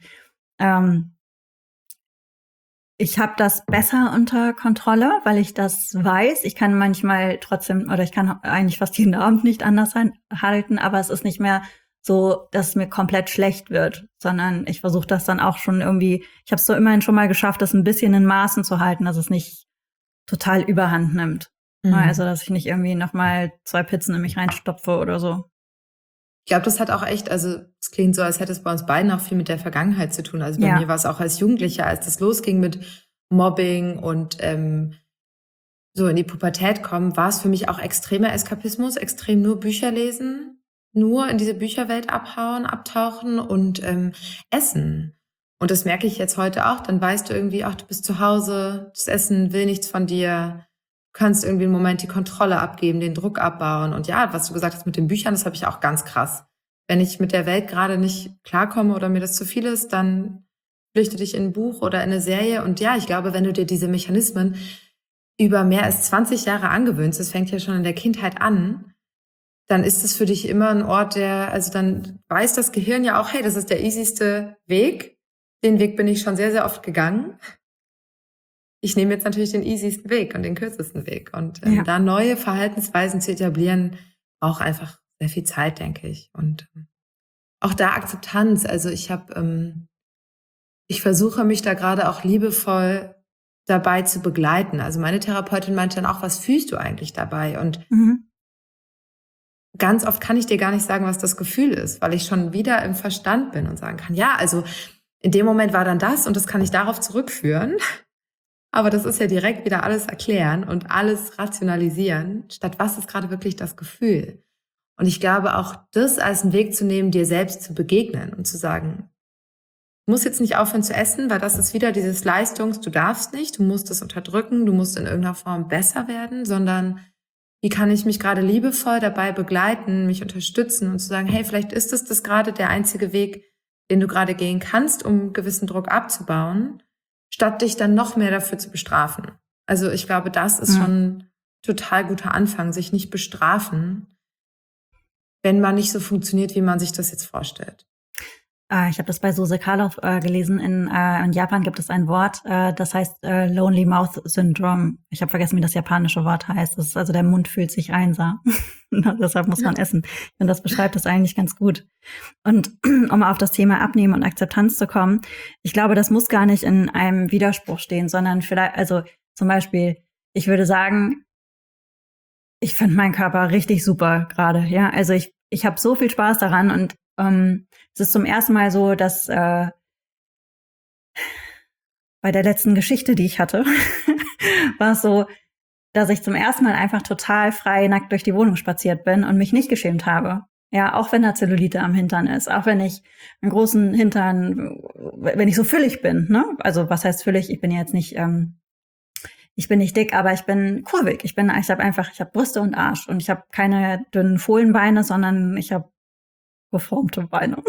ich habe das besser unter Kontrolle, weil ich das weiß. Ich kann manchmal trotzdem, oder ich kann eigentlich fast jeden Abend nicht anders halten, aber es ist nicht mehr so, dass es mir komplett schlecht wird, sondern ich versuche das dann auch schon irgendwie, ich habe es so immerhin schon mal geschafft, das ein bisschen in Maßen zu halten, dass es nicht total überhand nimmt. Also, dass ich nicht irgendwie nochmal 2 Pizzen in mich reinstopfe oder so. Ich glaube, das hat auch echt, also es klingt so, als hätte es bei uns beiden auch viel mit der Vergangenheit zu tun. Also bei mir war es auch als Jugendlicher, als das losging mit Mobbing und so in die Pubertät kommen, war es für mich auch extremer Eskapismus, extrem nur Bücher lesen, nur in diese Bücherwelt abtauchen und essen. Und das merke ich jetzt heute auch. Dann weißt du irgendwie, ach, du bist zu Hause, das Essen will nichts von dir. Kannst irgendwie einen Moment die Kontrolle abgeben, den Druck abbauen. Und ja, was du gesagt hast mit den Büchern, das habe ich auch ganz krass. Wenn ich mit der Welt gerade nicht klarkomme oder mir das zu viel ist, dann flüchte dich in ein Buch oder in eine Serie. Und ja, ich glaube, wenn du dir diese Mechanismen über mehr als 20 Jahre angewöhnst, das fängt ja schon in der Kindheit an, dann ist es für dich immer ein Ort, dann weiß das Gehirn ja auch, hey, das ist der easyste Weg. Den Weg bin ich schon sehr, sehr oft gegangen. Ich nehme jetzt natürlich den easiesten Weg und den kürzesten Weg. Und da neue Verhaltensweisen zu etablieren, braucht einfach sehr viel Zeit, denke ich. Und auch da Akzeptanz. Also ich versuche mich da gerade auch liebevoll dabei zu begleiten. Also meine Therapeutin meinte dann auch, was fühlst du eigentlich dabei? Und ganz oft kann ich dir gar nicht sagen, was das Gefühl ist, weil ich schon wieder im Verstand bin und sagen kann, ja, also in dem Moment war dann das und das kann ich darauf zurückführen. Aber das ist ja direkt wieder alles erklären und alles rationalisieren, statt was ist gerade wirklich das Gefühl. Und ich glaube auch, das als einen Weg zu nehmen, dir selbst zu begegnen und zu sagen, du musst jetzt nicht aufhören zu essen, weil das ist wieder dieses du darfst nicht, du musst es unterdrücken, du musst in irgendeiner Form besser werden, sondern wie kann ich mich gerade liebevoll dabei begleiten, mich unterstützen und zu sagen, hey, vielleicht ist es das gerade der einzige Weg, den du gerade gehen kannst, um gewissen Druck abzubauen, statt dich dann noch mehr dafür zu bestrafen. Also ich glaube, das ist schon ein total guter Anfang, sich nicht bestrafen, wenn man nicht so funktioniert, wie man sich das jetzt vorstellt. Ich habe das bei Suze Karloff gelesen. In Japan gibt es ein Wort, das heißt Lonely Mouth Syndrome. Ich habe vergessen, wie das japanische Wort heißt. Das ist also, der Mund fühlt sich einsam. Deshalb muss man essen. Und das beschreibt das eigentlich ganz gut. Und um auf das Thema Abnehmen und Akzeptanz zu kommen, ich glaube, das muss gar nicht in einem Widerspruch stehen, sondern vielleicht, also zum Beispiel, ich würde sagen, ich finde meinen Körper richtig super gerade. Ja, also ich habe so viel Spaß daran und Es ist zum ersten Mal so, dass bei der letzten Geschichte, die ich hatte, war es so, dass ich zum ersten Mal einfach total frei nackt durch die Wohnung spaziert bin und mich nicht geschämt habe. Ja, auch wenn da Zellulite am Hintern ist, auch wenn ich einen großen Hintern, wenn ich so füllig bin, ne? Also was heißt füllig? Ich bin ja jetzt nicht, ich bin nicht dick, aber ich bin kurvig. Ich habe Brüste und Arsch und ich habe keine dünnen Fohlenbeine, sondern ich habe geformte Beine.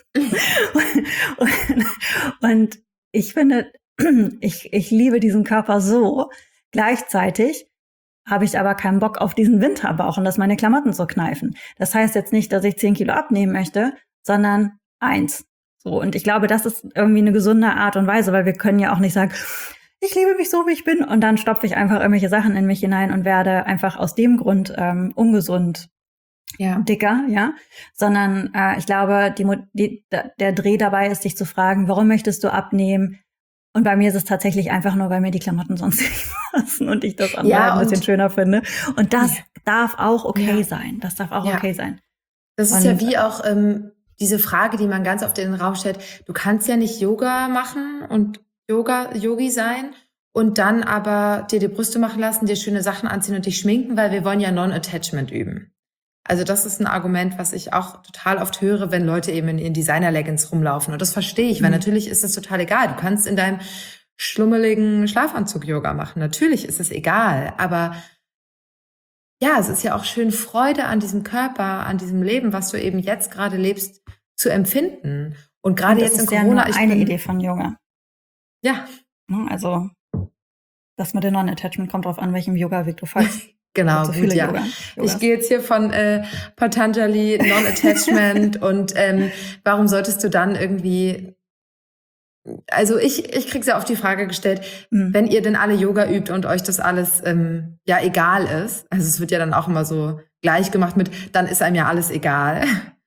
und ich finde, ich liebe diesen Körper so. Gleichzeitig habe ich aber keinen Bock auf diesen Winterbauch und dass meine Klamotten so kneifen. Das heißt jetzt nicht, dass ich 10 Kilo abnehmen möchte, sondern 1. So, und ich glaube, das ist irgendwie eine gesunde Art und Weise, weil wir können ja auch nicht sagen, ich liebe mich so, wie ich bin, und dann stopfe ich einfach irgendwelche Sachen in mich hinein und werde einfach aus dem Grund ungesund dicker, ja. Sondern ich glaube, der Dreh dabei ist, dich zu fragen, warum möchtest du abnehmen? Und bei mir ist es tatsächlich einfach nur, weil mir die Klamotten sonst nicht passen und ich das andere ein bisschen schöner finde. Und das darf auch okay sein. Das darf auch okay sein. Das ist ja wie auch diese Frage, die man ganz oft in den Raum stellt. Du kannst ja nicht Yoga machen und Yogi sein und dann aber dir die Brüste machen lassen, dir schöne Sachen anziehen und dich schminken, weil wir wollen ja Non-Attachment üben. Also das ist ein Argument, was ich auch total oft höre, wenn Leute eben in Designer-Leggings rumlaufen. Und das verstehe ich, weil natürlich ist es total egal. Du kannst in deinem schlummeligen Schlafanzug Yoga machen. Natürlich ist es egal. Aber ja, es ist ja auch schön, Freude an diesem Körper, an diesem Leben, was du eben jetzt gerade lebst, zu empfinden. Und gerade jetzt in Corona... Das ist ja nur eine Idee von Yoga. Ja. Also das mit dem Non-Attachment kommt drauf an, welchem Yoga-Weg du folgst. Genau, so gut, ja. Ich gehe jetzt hier von Patanjali, Non-Attachment und warum solltest du dann irgendwie, also ich krieg's ja oft die Frage gestellt, wenn ihr denn alle Yoga übt und euch das alles egal ist, also es wird ja dann auch immer so gleich gemacht mit, dann ist einem ja alles egal.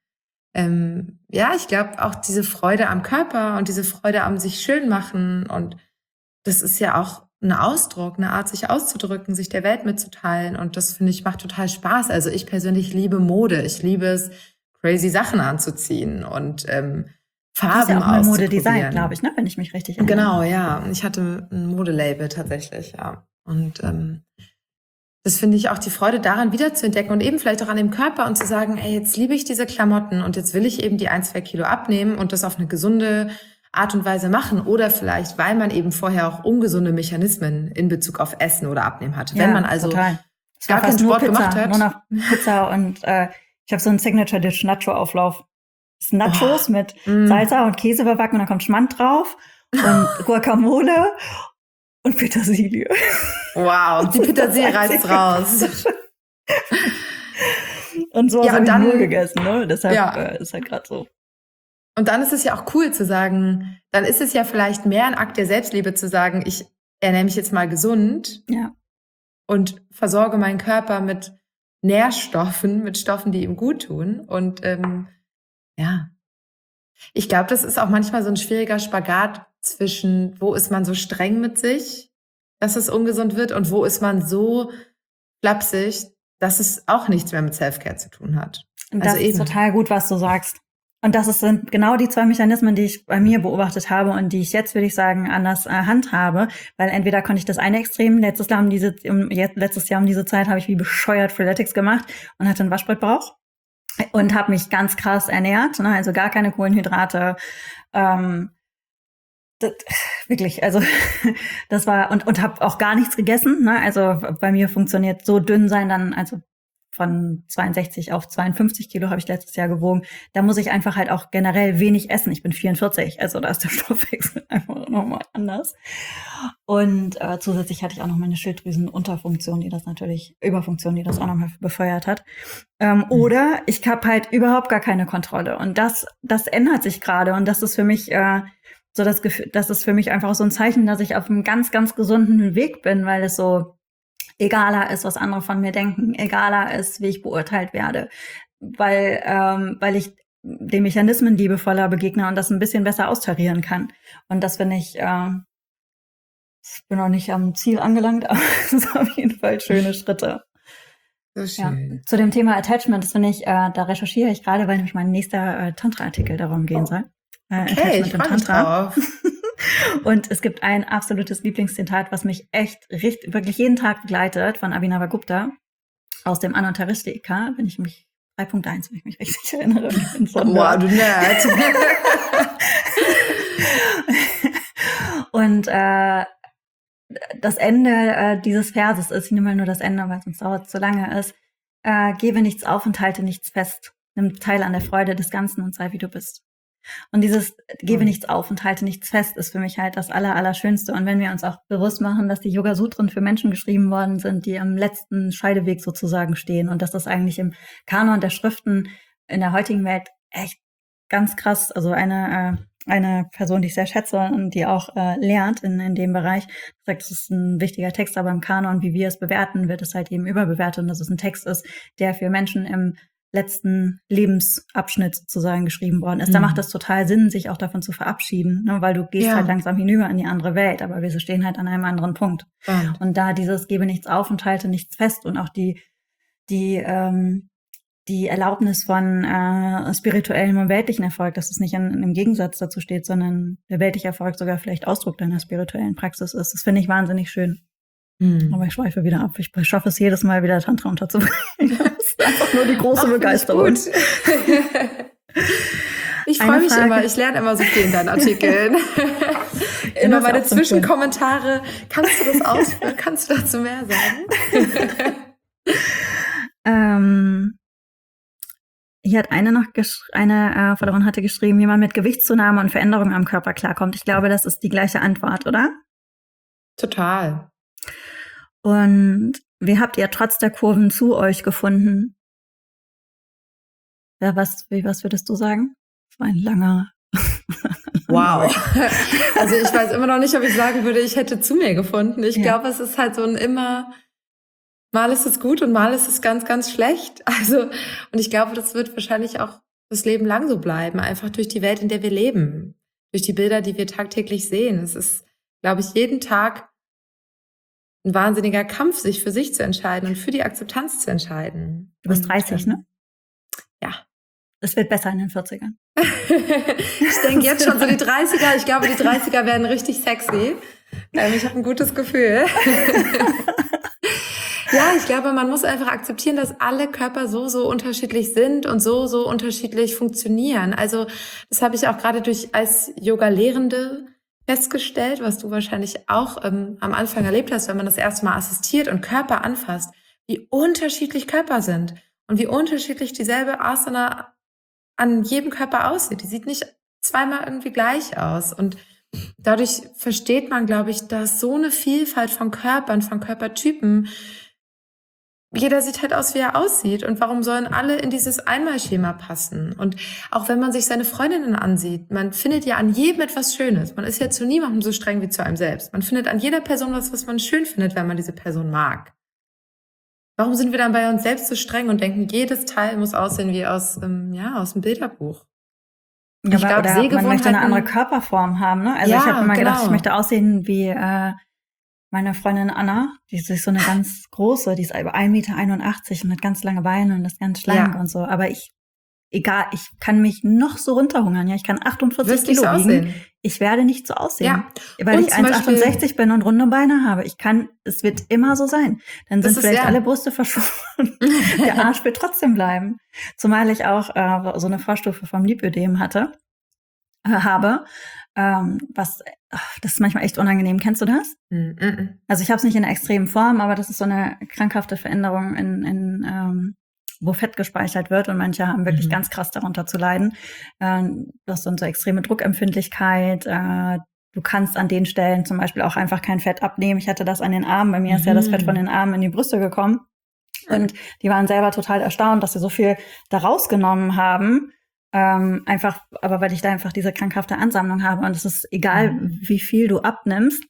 Ich glaube auch diese Freude am Körper und diese Freude am sich schön machen und das ist ja auch ein Ausdruck, eine Art, sich auszudrücken, sich der Welt mitzuteilen. Und das, finde ich, macht total Spaß. Also ich persönlich liebe Mode. Ich liebe es, crazy Sachen anzuziehen und Farben auszuprobieren. Das ist ja auch mal Modedesign, glaube ich, ne? Wenn ich mich richtig erinnere. Genau, ja. Ich hatte ein Modelabel tatsächlich, ja. Und das finde ich auch die Freude daran, wiederzuentdecken und eben vielleicht auch an dem Körper und zu sagen, ey, jetzt liebe ich diese Klamotten und jetzt will ich eben die 1-2 Kilo abnehmen und das auf eine gesunde Art und Weise machen oder vielleicht, weil man eben vorher auch ungesunde Mechanismen in Bezug auf Essen oder Abnehmen hatte. Wenn man also gar keinen Sport gemacht hat. Nur noch Pizza und ich habe so einen Signature-Dish Nacho-Auflauf. Das ist Nachos mit Salsa und Käse überbacken und dann kommt Schmand drauf und Guacamole und Petersilie. Wow, die Petersilie reißt raus. Und so habe ich nur gegessen, ne? Deshalb ist halt gerade so. Und dann ist es ja auch cool zu sagen, dann ist es ja vielleicht mehr ein Akt der Selbstliebe zu sagen, ich ernähre mich jetzt mal gesund und versorge meinen Körper mit Nährstoffen, mit Stoffen, die ihm gut tun. Und ich glaube, das ist auch manchmal so ein schwieriger Spagat zwischen, wo ist man so streng mit sich, dass es ungesund wird und wo ist man so flapsig, dass es auch nichts mehr mit Selfcare zu tun hat. Und das ist total gut, was du sagst. Und das sind genau die 2 Mechanismen, die ich bei mir beobachtet habe und die ich jetzt, würde ich sagen, anders handhabe. Weil entweder konnte ich das eine Extrem, letztes Jahr um diese Zeit habe ich wie bescheuert Freeletics gemacht und hatte einen Waschbrettbauch und habe mich ganz krass ernährt, ne? Also gar keine Kohlenhydrate. Wirklich, also das war, und habe auch gar nichts gegessen. Ne? Also bei mir funktioniert so dünn sein dann, also von 62 auf 52 Kilo habe ich letztes Jahr gewogen. Da muss ich einfach halt auch generell wenig essen. Ich bin 44, also da ist der Stoffwechsel einfach nochmal anders. Und zusätzlich hatte ich auch noch meine Schilddrüsenunterfunktion, Überfunktion, die das auch nochmal befeuert hat. Oder ich habe halt überhaupt gar keine Kontrolle. Und das ändert sich gerade. Und das ist für mich so das Gefühl, das ist für mich einfach so ein Zeichen, dass ich auf einem ganz, ganz gesunden Weg bin, weil es so egaler ist, was andere von mir denken, egaler ist, wie ich beurteilt werde, weil ich den Mechanismen liebevoller begegne und das ein bisschen besser austarieren kann. Und das finde ich, ich bin noch nicht am Ziel angelangt, aber es sind auf jeden Fall schöne Schritte. So Ja, schön. zu dem Thema Attachment, das finde ich, da recherchiere ich gerade, weil nämlich mein nächster Tantra-Artikel darum gehen soll. Okay, ich Attachment im freue mich Tantra. drauf. Und es gibt ein absolutes Lieblingszitat, was mich echt wirklich jeden Tag begleitet, von Abhinava Gupta aus dem Anantaristika, wenn ich mich 3.1, wenn ich mich richtig erinnere. Ich bin so Wow, du Nerd. Und das Ende dieses Verses ist, ich nehme mal nur das Ende, weil sonst dauert es zu lange, ist, gebe nichts auf und halte nichts fest. Nimm teil an der Freude des Ganzen und sei wie du bist. Und dieses gebe nichts auf und halte nichts fest ist für mich halt das Allerschönste. Und wenn wir uns auch bewusst machen, dass die Yoga-Sutren für Menschen geschrieben worden sind, die am letzten Scheideweg sozusagen stehen und dass das eigentlich im Kanon der Schriften in der heutigen Welt echt ganz krass, also eine Person, die ich sehr schätze und die auch lernt in dem Bereich, sagt, es ist ein wichtiger Text, aber im Kanon, wie wir es bewerten, wird es halt eben überbewertet und dass es ein Text ist, der für Menschen im letzten Lebensabschnitt sozusagen geschrieben worden ist. Da macht es total Sinn, sich auch davon zu verabschieden, ne? Weil du gehst halt langsam hinüber in die andere Welt, aber wir stehen halt an einem anderen Punkt. Und da dieses gebe nichts auf und halte nichts fest und auch die Erlaubnis von spirituellem und weltlichen Erfolg, dass es nicht im Gegensatz dazu steht, sondern der weltliche Erfolg sogar vielleicht Ausdruck deiner spirituellen Praxis ist. Das finde ich wahnsinnig schön. Aber ich schweife wieder ab. Ich schaffe es jedes Mal wieder Tantra unterzubringen. Das ist einfach nur die große Begeisterung. Ich freue mich immer. Ich lerne immer so viel in deinen Artikeln. Immer meine Zwischenkommentare. Kannst du das ausführen? Kannst du dazu mehr sagen? Hier hat eine Followerin hatte geschrieben, wie man mit Gewichtszunahme und Veränderungen am Körper klarkommt. Ich glaube, das ist die gleiche Antwort, oder? Total. Und wie habt ihr trotz der Kurven zu euch gefunden? Ja, was würdest du sagen? Das war ein langer. Wow. Also ich weiß immer noch nicht, ob ich sagen würde, ich hätte zu mir gefunden. Ich glaube, es ist halt so ein immer, mal ist es gut und mal ist es ganz, ganz schlecht. Also, und ich glaube, das wird wahrscheinlich auch das Leben lang so bleiben, einfach durch die Welt, in der wir leben, durch die Bilder, die wir tagtäglich sehen. Es ist, glaube ich, jeden Tag ein wahnsinniger Kampf, sich für sich zu entscheiden und für die Akzeptanz zu entscheiden. Du bist 30, ne? Ja. Es wird besser in den 40ern. Ich denke jetzt schon so die 30er. Ich glaube, die 30er werden richtig sexy. Ich habe ein gutes Gefühl. Ja, ich glaube, man muss einfach akzeptieren, dass alle Körper so unterschiedlich sind und so unterschiedlich funktionieren. Also das habe ich auch gerade als Yoga-Lehrende festgestellt, was du wahrscheinlich auch am Anfang erlebt hast, wenn man das erste Mal assistiert und Körper anfasst, wie unterschiedlich Körper sind und wie unterschiedlich dieselbe Asana an jedem Körper aussieht. Die sieht nicht zweimal irgendwie gleich aus. Und dadurch versteht man, glaube ich, dass so eine Vielfalt von Körpern, von Körpertypen, jeder sieht halt aus, wie er aussieht. Und warum sollen alle in dieses Einmalschema passen? Und auch wenn man sich seine Freundinnen ansieht, man findet ja an jedem etwas Schönes. Man ist ja zu niemandem so streng wie zu einem selbst. Man findet an jeder Person was man schön findet, wenn man diese Person mag. Warum sind wir dann bei uns selbst so streng und denken, jedes Teil muss aussehen wie aus dem Bilderbuch? Ja, ich glaube, man möchte eine andere Körperform haben, ne? Also ich habe immer gedacht, ich möchte aussehen wie meine Freundin Anna, die ist so eine ganz große, die ist über 1,81 Meter und hat ganz lange Beine und ist ganz schlank und so. Aber ich kann mich noch so runterhungern. Ja, ich kann 48 Kilo wiegen. Ich werde nicht so aussehen, weil ich 1,68 bin und runde Beine habe. Es wird immer so sein. Dann sind vielleicht alle Brüste verschwunden. Der Arsch wird trotzdem bleiben. Zumal ich auch so eine Vorstufe vom Lipödem habe. Das ist manchmal echt unangenehm. Kennst du das? Also ich habe es nicht in einer extremen Form, aber das ist so eine krankhafte Veränderung wo Fett gespeichert wird und manche haben wirklich ganz krass darunter zu leiden. Du hast dann so extreme Druckempfindlichkeit. Du kannst an den Stellen zum Beispiel auch einfach kein Fett abnehmen. Ich hatte das an den Armen. Bei mir ist ja das Fett von den Armen in die Brüste gekommen. Und die waren selber total erstaunt, dass sie so viel da rausgenommen haben. Einfach, aber weil ich da einfach diese krankhafte Ansammlung habe. Und es ist egal, wie viel du abnimmst,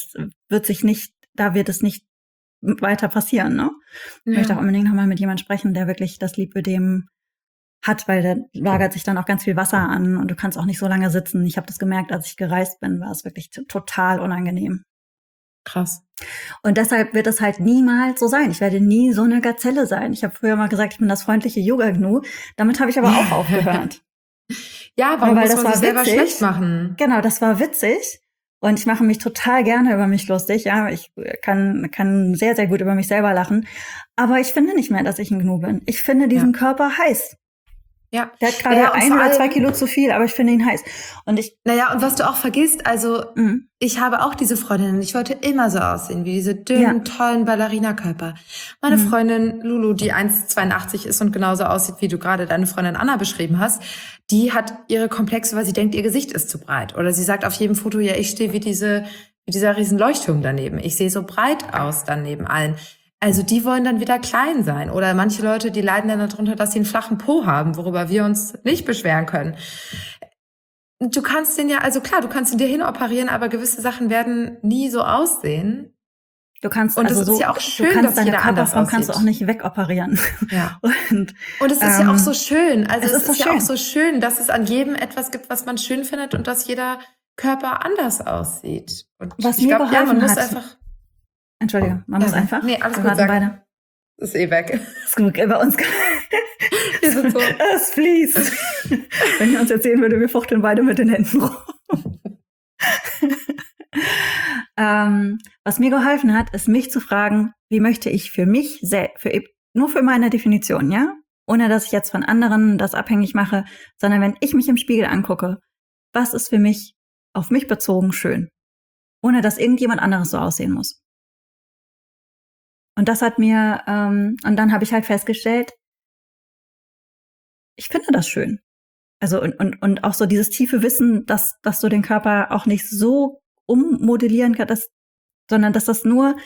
da wird es nicht weiter passieren, ne? Ich möchte auch unbedingt nochmal mit jemandem sprechen, der wirklich das Lipödem hat, weil da lagert sich dann auch ganz viel Wasser an und du kannst auch nicht so lange sitzen. Ich habe das gemerkt, als ich gereist bin, war es wirklich total unangenehm. Krass. Und deshalb wird es halt niemals so sein. Ich werde nie so eine Gazelle sein. Ich habe früher mal gesagt, ich bin das freundliche Yoga-Gnu. Damit habe ich aber auch aufgehört. Ja, warum weil muss das man war sich selber witzig. schlecht machen? Genau, das war witzig. Und ich mache mich total gerne über mich lustig. Ja, ich kann sehr, sehr gut über mich selber lachen. Aber ich finde nicht mehr, dass ich ein Gnu bin. Ich finde diesen Körper heiß. Ja. Der hat gerade 1 oder 2 Kilo zu viel, aber ich finde ihn heiß. Und und was du auch vergisst, also ich habe auch diese Freundinnen. Ich wollte immer so aussehen wie diese dünnen, tollen Ballerinakörper. Meine Freundin Lulu, die 1,82 ist und genauso aussieht, wie du gerade deine Freundin Anna beschrieben hast, die hat ihre Komplexe, weil sie denkt, ihr Gesicht ist zu breit. Oder sie sagt auf jedem Foto, ja, ich stehe wie dieser riesen Leuchtturm daneben. Ich sehe so breit aus dann neben allen. Also die wollen dann wieder klein sein. Oder manche Leute, die leiden dann darunter, dass sie einen flachen Po haben, worüber wir uns nicht beschweren können. Du kannst den ja, also klar, du kannst ihn dir hinoperieren, aber gewisse Sachen werden nie so aussehen. Du kannst, und also es so, ist ja auch schön, dass jeder anders aussieht. Kannst du auch nicht wegoperieren. Ja. Und es ist ja auch so schön. Also es ist ja schön. auch so schön, dass es an jedem etwas gibt, was man schön findet und dass jeder Körper anders aussieht. Und was mir geholfen man muss hat, einfach. Entschuldige, man muss einfach. Nee, alles gut, sagen. Beide. Das ist weg. Das ist gut, bei uns. Wir sind so. Es fließt. Wenn ihr uns jetzt sehen würde, wir fuchteln beide mit den Händen rum. Was mir geholfen hat, ist mich zu fragen, wie möchte ich für mich nur für meine Definition, ja? Ohne dass ich jetzt von anderen das abhängig mache, sondern wenn ich mich im Spiegel angucke, was ist für mich auf mich bezogen schön? Ohne dass irgendjemand anderes so aussehen muss. Und das hat mir, und dann habe ich halt festgestellt, ich finde das schön. Also und auch so dieses tiefe Wissen, dass du den Körper auch nicht so ummodellieren kannst, sondern dass das nur,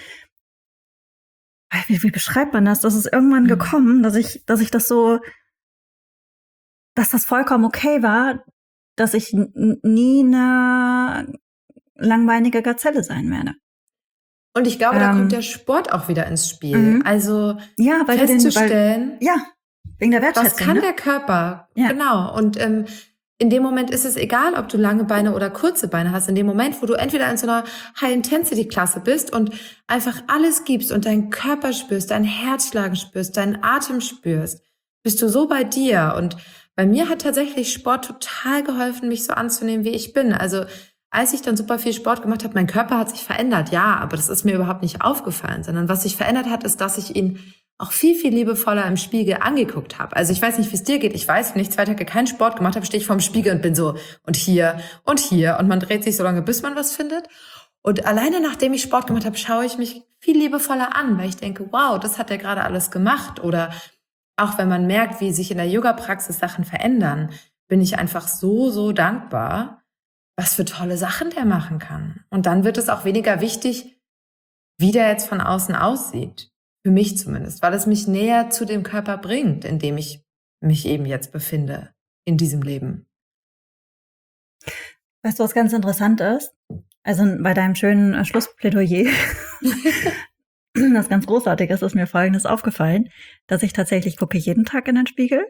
wie beschreibt man das? Das ist irgendwann gekommen, dass ich das so, dass das vollkommen okay war, dass ich nie eine langbeinige Gazelle sein werde. Und ich glaube, da kommt der Sport auch wieder ins Spiel. Also ja, weil festzustellen, wegen der Wertschätzung. Was kann der Körper? Ja. Genau. Und in dem Moment ist es egal, ob du lange Beine oder kurze Beine hast. In dem Moment, wo du entweder in so einer High-Intensity-Klasse bist und einfach alles gibst und deinen Körper spürst, dein Herzschlagen spürst, deinen Atem spürst, bist du so bei dir. Und bei mir hat tatsächlich Sport total geholfen, mich so anzunehmen, wie ich bin. Also als ich dann super viel Sport gemacht habe, mein Körper hat sich verändert, ja, aber das ist mir überhaupt nicht aufgefallen, sondern was sich verändert hat, ist, dass ich ihn auch viel, viel liebevoller im Spiegel angeguckt habe. Also ich weiß nicht, wie es dir geht. Ich weiß, wenn ich 2 Tage keinen Sport gemacht habe, stehe ich vorm Spiegel und bin so und hier und man dreht sich so lange, bis man was findet. Und alleine nachdem ich Sport gemacht habe, schaue ich mich viel liebevoller an, weil ich denke, wow, das hat er gerade alles gemacht. Oder auch wenn man merkt, wie sich in der Yoga-Praxis Sachen verändern, bin ich einfach so, so dankbar, was für tolle Sachen der machen kann. Und dann wird es auch weniger wichtig, wie der jetzt von außen aussieht. Für mich zumindest, weil es mich näher zu dem Körper bringt, in dem ich mich eben jetzt befinde, in diesem Leben. Weißt du, was ganz interessant ist? Also bei deinem schönen Schlussplädoyer, das ganz großartig ist mir Folgendes aufgefallen, dass ich tatsächlich gucke jeden Tag in den Spiegel,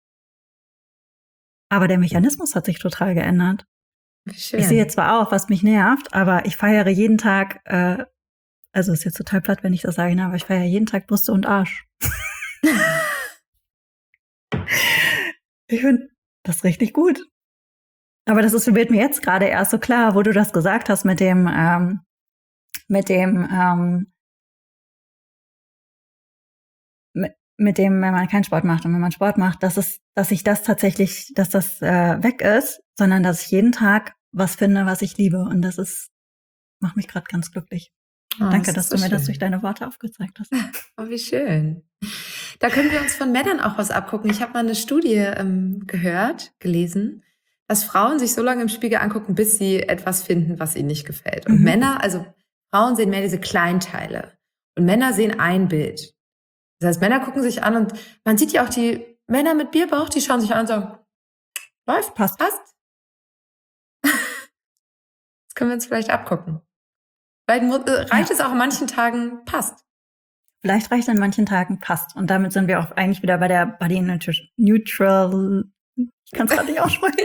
aber der Mechanismus hat sich total geändert. Schön. Ich sehe zwar auch, was mich nervt, aber ich feiere jeden Tag, also ist jetzt total platt, wenn ich das sage, ne, aber ich feiere jeden Tag Brüste und Arsch. Ich finde das richtig gut. Aber wird mir jetzt gerade erst so klar, wo du das gesagt hast mit dem, wenn man keinen Sport macht und wenn man Sport macht, dass das weg ist, sondern dass ich jeden Tag was finde, was ich liebe. Und macht mich gerade ganz glücklich. Danke, dass du mir das durch deine Worte aufgezeigt hast. Oh, wie schön. Da können wir uns von Männern auch was abgucken. Ich habe mal eine Studie gelesen, dass Frauen sich so lange im Spiegel angucken, bis sie etwas finden, was ihnen nicht gefällt. Und Männer, also Frauen sehen mehr diese Kleinteile. Und Männer sehen ein Bild. Das heißt, Männer gucken sich an und man sieht ja auch die Männer mit Bierbauch, die schauen sich an und sagen, läuft, passt. Das können wir uns vielleicht abgucken. Vielleicht reicht es auch an manchen Tagen, passt. Vielleicht reicht es an manchen Tagen, passt. Und damit sind wir auch eigentlich wieder bei der Body Neutral Ich kann es gerade nicht aussprechen.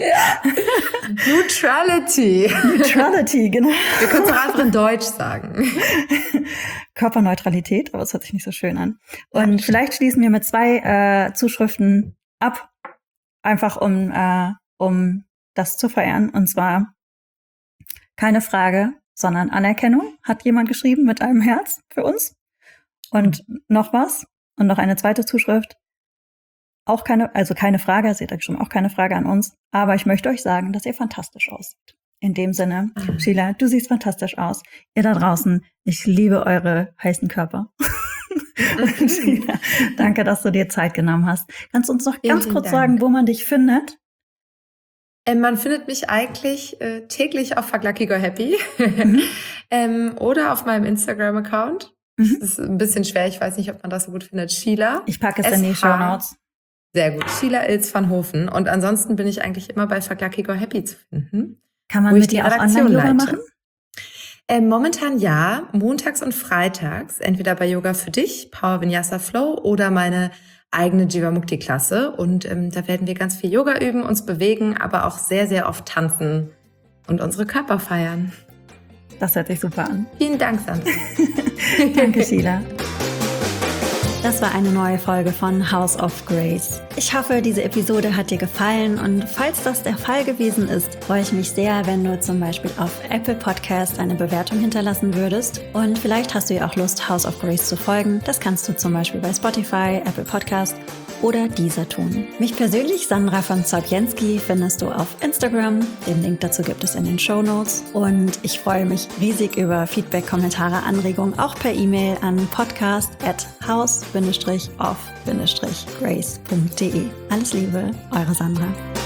Neutrality, genau. Wir können es auch einfach in Deutsch sagen. Körperneutralität, aber es hört sich nicht so schön an. Und vielleicht schließen wir mit 2 Zuschriften ab, einfach um das zu feiern. Und zwar keine Frage, sondern Anerkennung, hat jemand geschrieben mit einem Herz für uns. Und noch was und noch eine zweite Zuschrift. Auch keine Frage, sie hat geschrieben, auch keine Frage an uns. Aber ich möchte euch sagen, dass ihr fantastisch aussieht. In dem Sinne, Sheila, du siehst fantastisch aus. Ihr da draußen, ich liebe eure heißen Körper. Und Sheila, danke, dass du dir Zeit genommen hast. Kannst du uns noch ganz kurz sagen, wo man dich findet? Man findet mich eigentlich täglich auf Fuck Lucky Go Happy oder auf meinem Instagram-Account. Das ist ein bisschen schwer, ich weiß nicht, ob man das so gut findet. Sheila. Ich packe es in die Shownotes. Sehr gut. Sheila Ilz van Hofen. Und ansonsten bin ich eigentlich immer bei Fuck Lucky Go Happy zu finden. Kann man mit dir auch Online-Yoga machen? Momentan ja. Montags und freitags. Entweder bei Yoga für dich, Power Vinyasa Flow oder meine eigene Jivamukti-Klasse. Und da werden wir ganz viel Yoga üben, uns bewegen, aber auch sehr, sehr oft tanzen und unsere Körper feiern. Das hört sich super an. Vielen Dank, Sandra. Danke, Sheila. Das war eine neue Folge von House of Grace. Ich hoffe, diese Episode hat dir gefallen und falls das der Fall gewesen ist, freue ich mich sehr, wenn du zum Beispiel auf Apple Podcast eine Bewertung hinterlassen würdest und vielleicht hast du ja auch Lust, House of Grace zu folgen. Das kannst du zum Beispiel bei Spotify, Apple Podcast oder Deezer tun. Mich persönlich, Sandra von Zodjenski, findest du auf Instagram. Den Link dazu gibt es in den Shownotes. Und ich freue mich riesig über Feedback, Kommentare, Anregungen, auch per E-Mail an podcast@house-of-grace.de. Alles Liebe, eure Sandra.